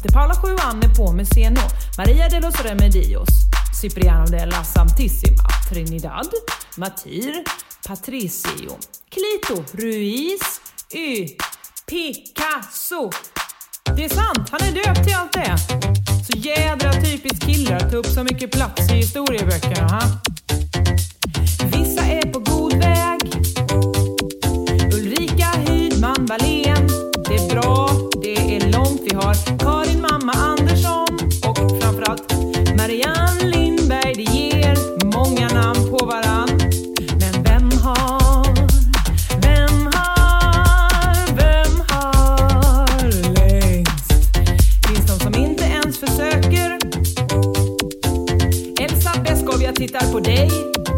F: De Paula Juan är på med Seno, Maria de los Remedios, Cipriano de la Santissima, Trinidad, Matir, Patricio, Clito, Ruiz, Picasso. Det är sant, han är döpt till allt det. Så jädra typiskt killar att ta upp så mycket plats i historieböckerna, ha? Vissa är på god väg. Ulrika Hydman Wallén. Det är bra, det är långt. Vi har Karin Mamma Andersson och framförallt Marianne Lindberg. Det ger många namn på varann. Men vem har längst? Finns de som inte ens försöker? Elsa Beskow, jag tittar på dig.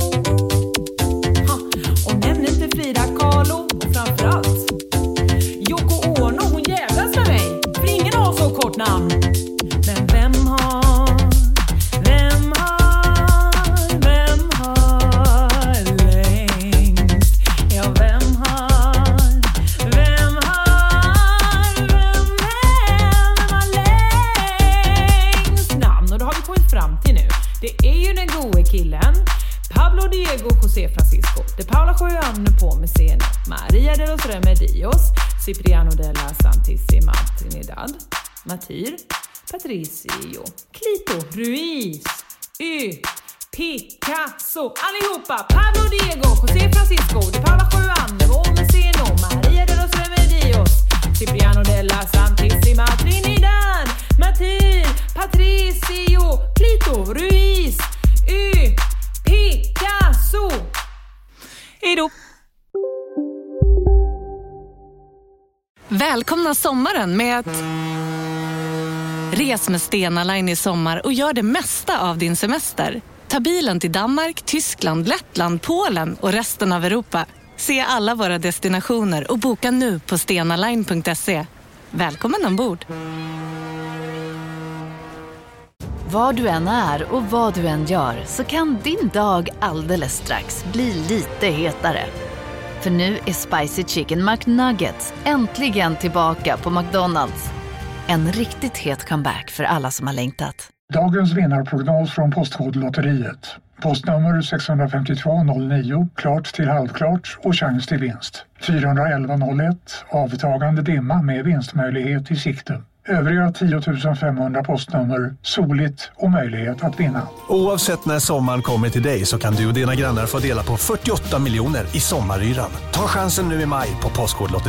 F: Och nämn inte Frida Kahlo. Och framförallt Yoko Ono, hon jävlas med mig. För ingen har så kort namn. Men vem har längst? Ja, vem har längst namn? Och då har vi kommit fram till nu. Det är ju den gode killen Pablo Diego José Francisco de Paula Juan på med Seno, Maria de los Remedios, Cipriano de la Santissima, Trinidad, Matir, Patricio, Clito, Ruiz, Picasso. Allihopa, Pablo Diego José Francisco de Paula Juan på med Seno, Maria de los Remedios, Cipriano de la Santissima, Trinidad, Matir, Patricio, Clito, Ruiz, Picasso. Hejdå.
O: Välkomna sommaren med att res med Stena Line i sommar och gör det mesta av din semester. Ta bilen till Danmark, Tyskland, Lettland, Polen och resten av Europa. Se alla våra destinationer och boka nu på stenaline.se. Välkommen ombord.
P: Var du än är och vad du än gör så kan din dag alldeles strax bli lite hetare. För nu är Spicy Chicken McNuggets äntligen tillbaka på McDonald's. En riktigt het comeback för alla som har längtat.
Q: Dagens vinnarprognos från Postkodlotteriet. Postnummer 65209, klart till halvklart och chans till vinst. 41101, avtagande dimma med vinstmöjlighet i sikte. Övriga 10 500 postnummer, soligt och möjlighet att vinna.
R: Oavsett när sommaren kommer till dig så kan du och dina grannar få dela på 48 miljoner i sommaryran. Ta chansen nu i maj på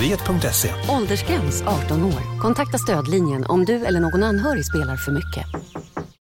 R: postkodlotteriet.se.
J: Åldersgräns 18 år. Kontakta stödlinjen om du eller någon anhörig spelar för mycket.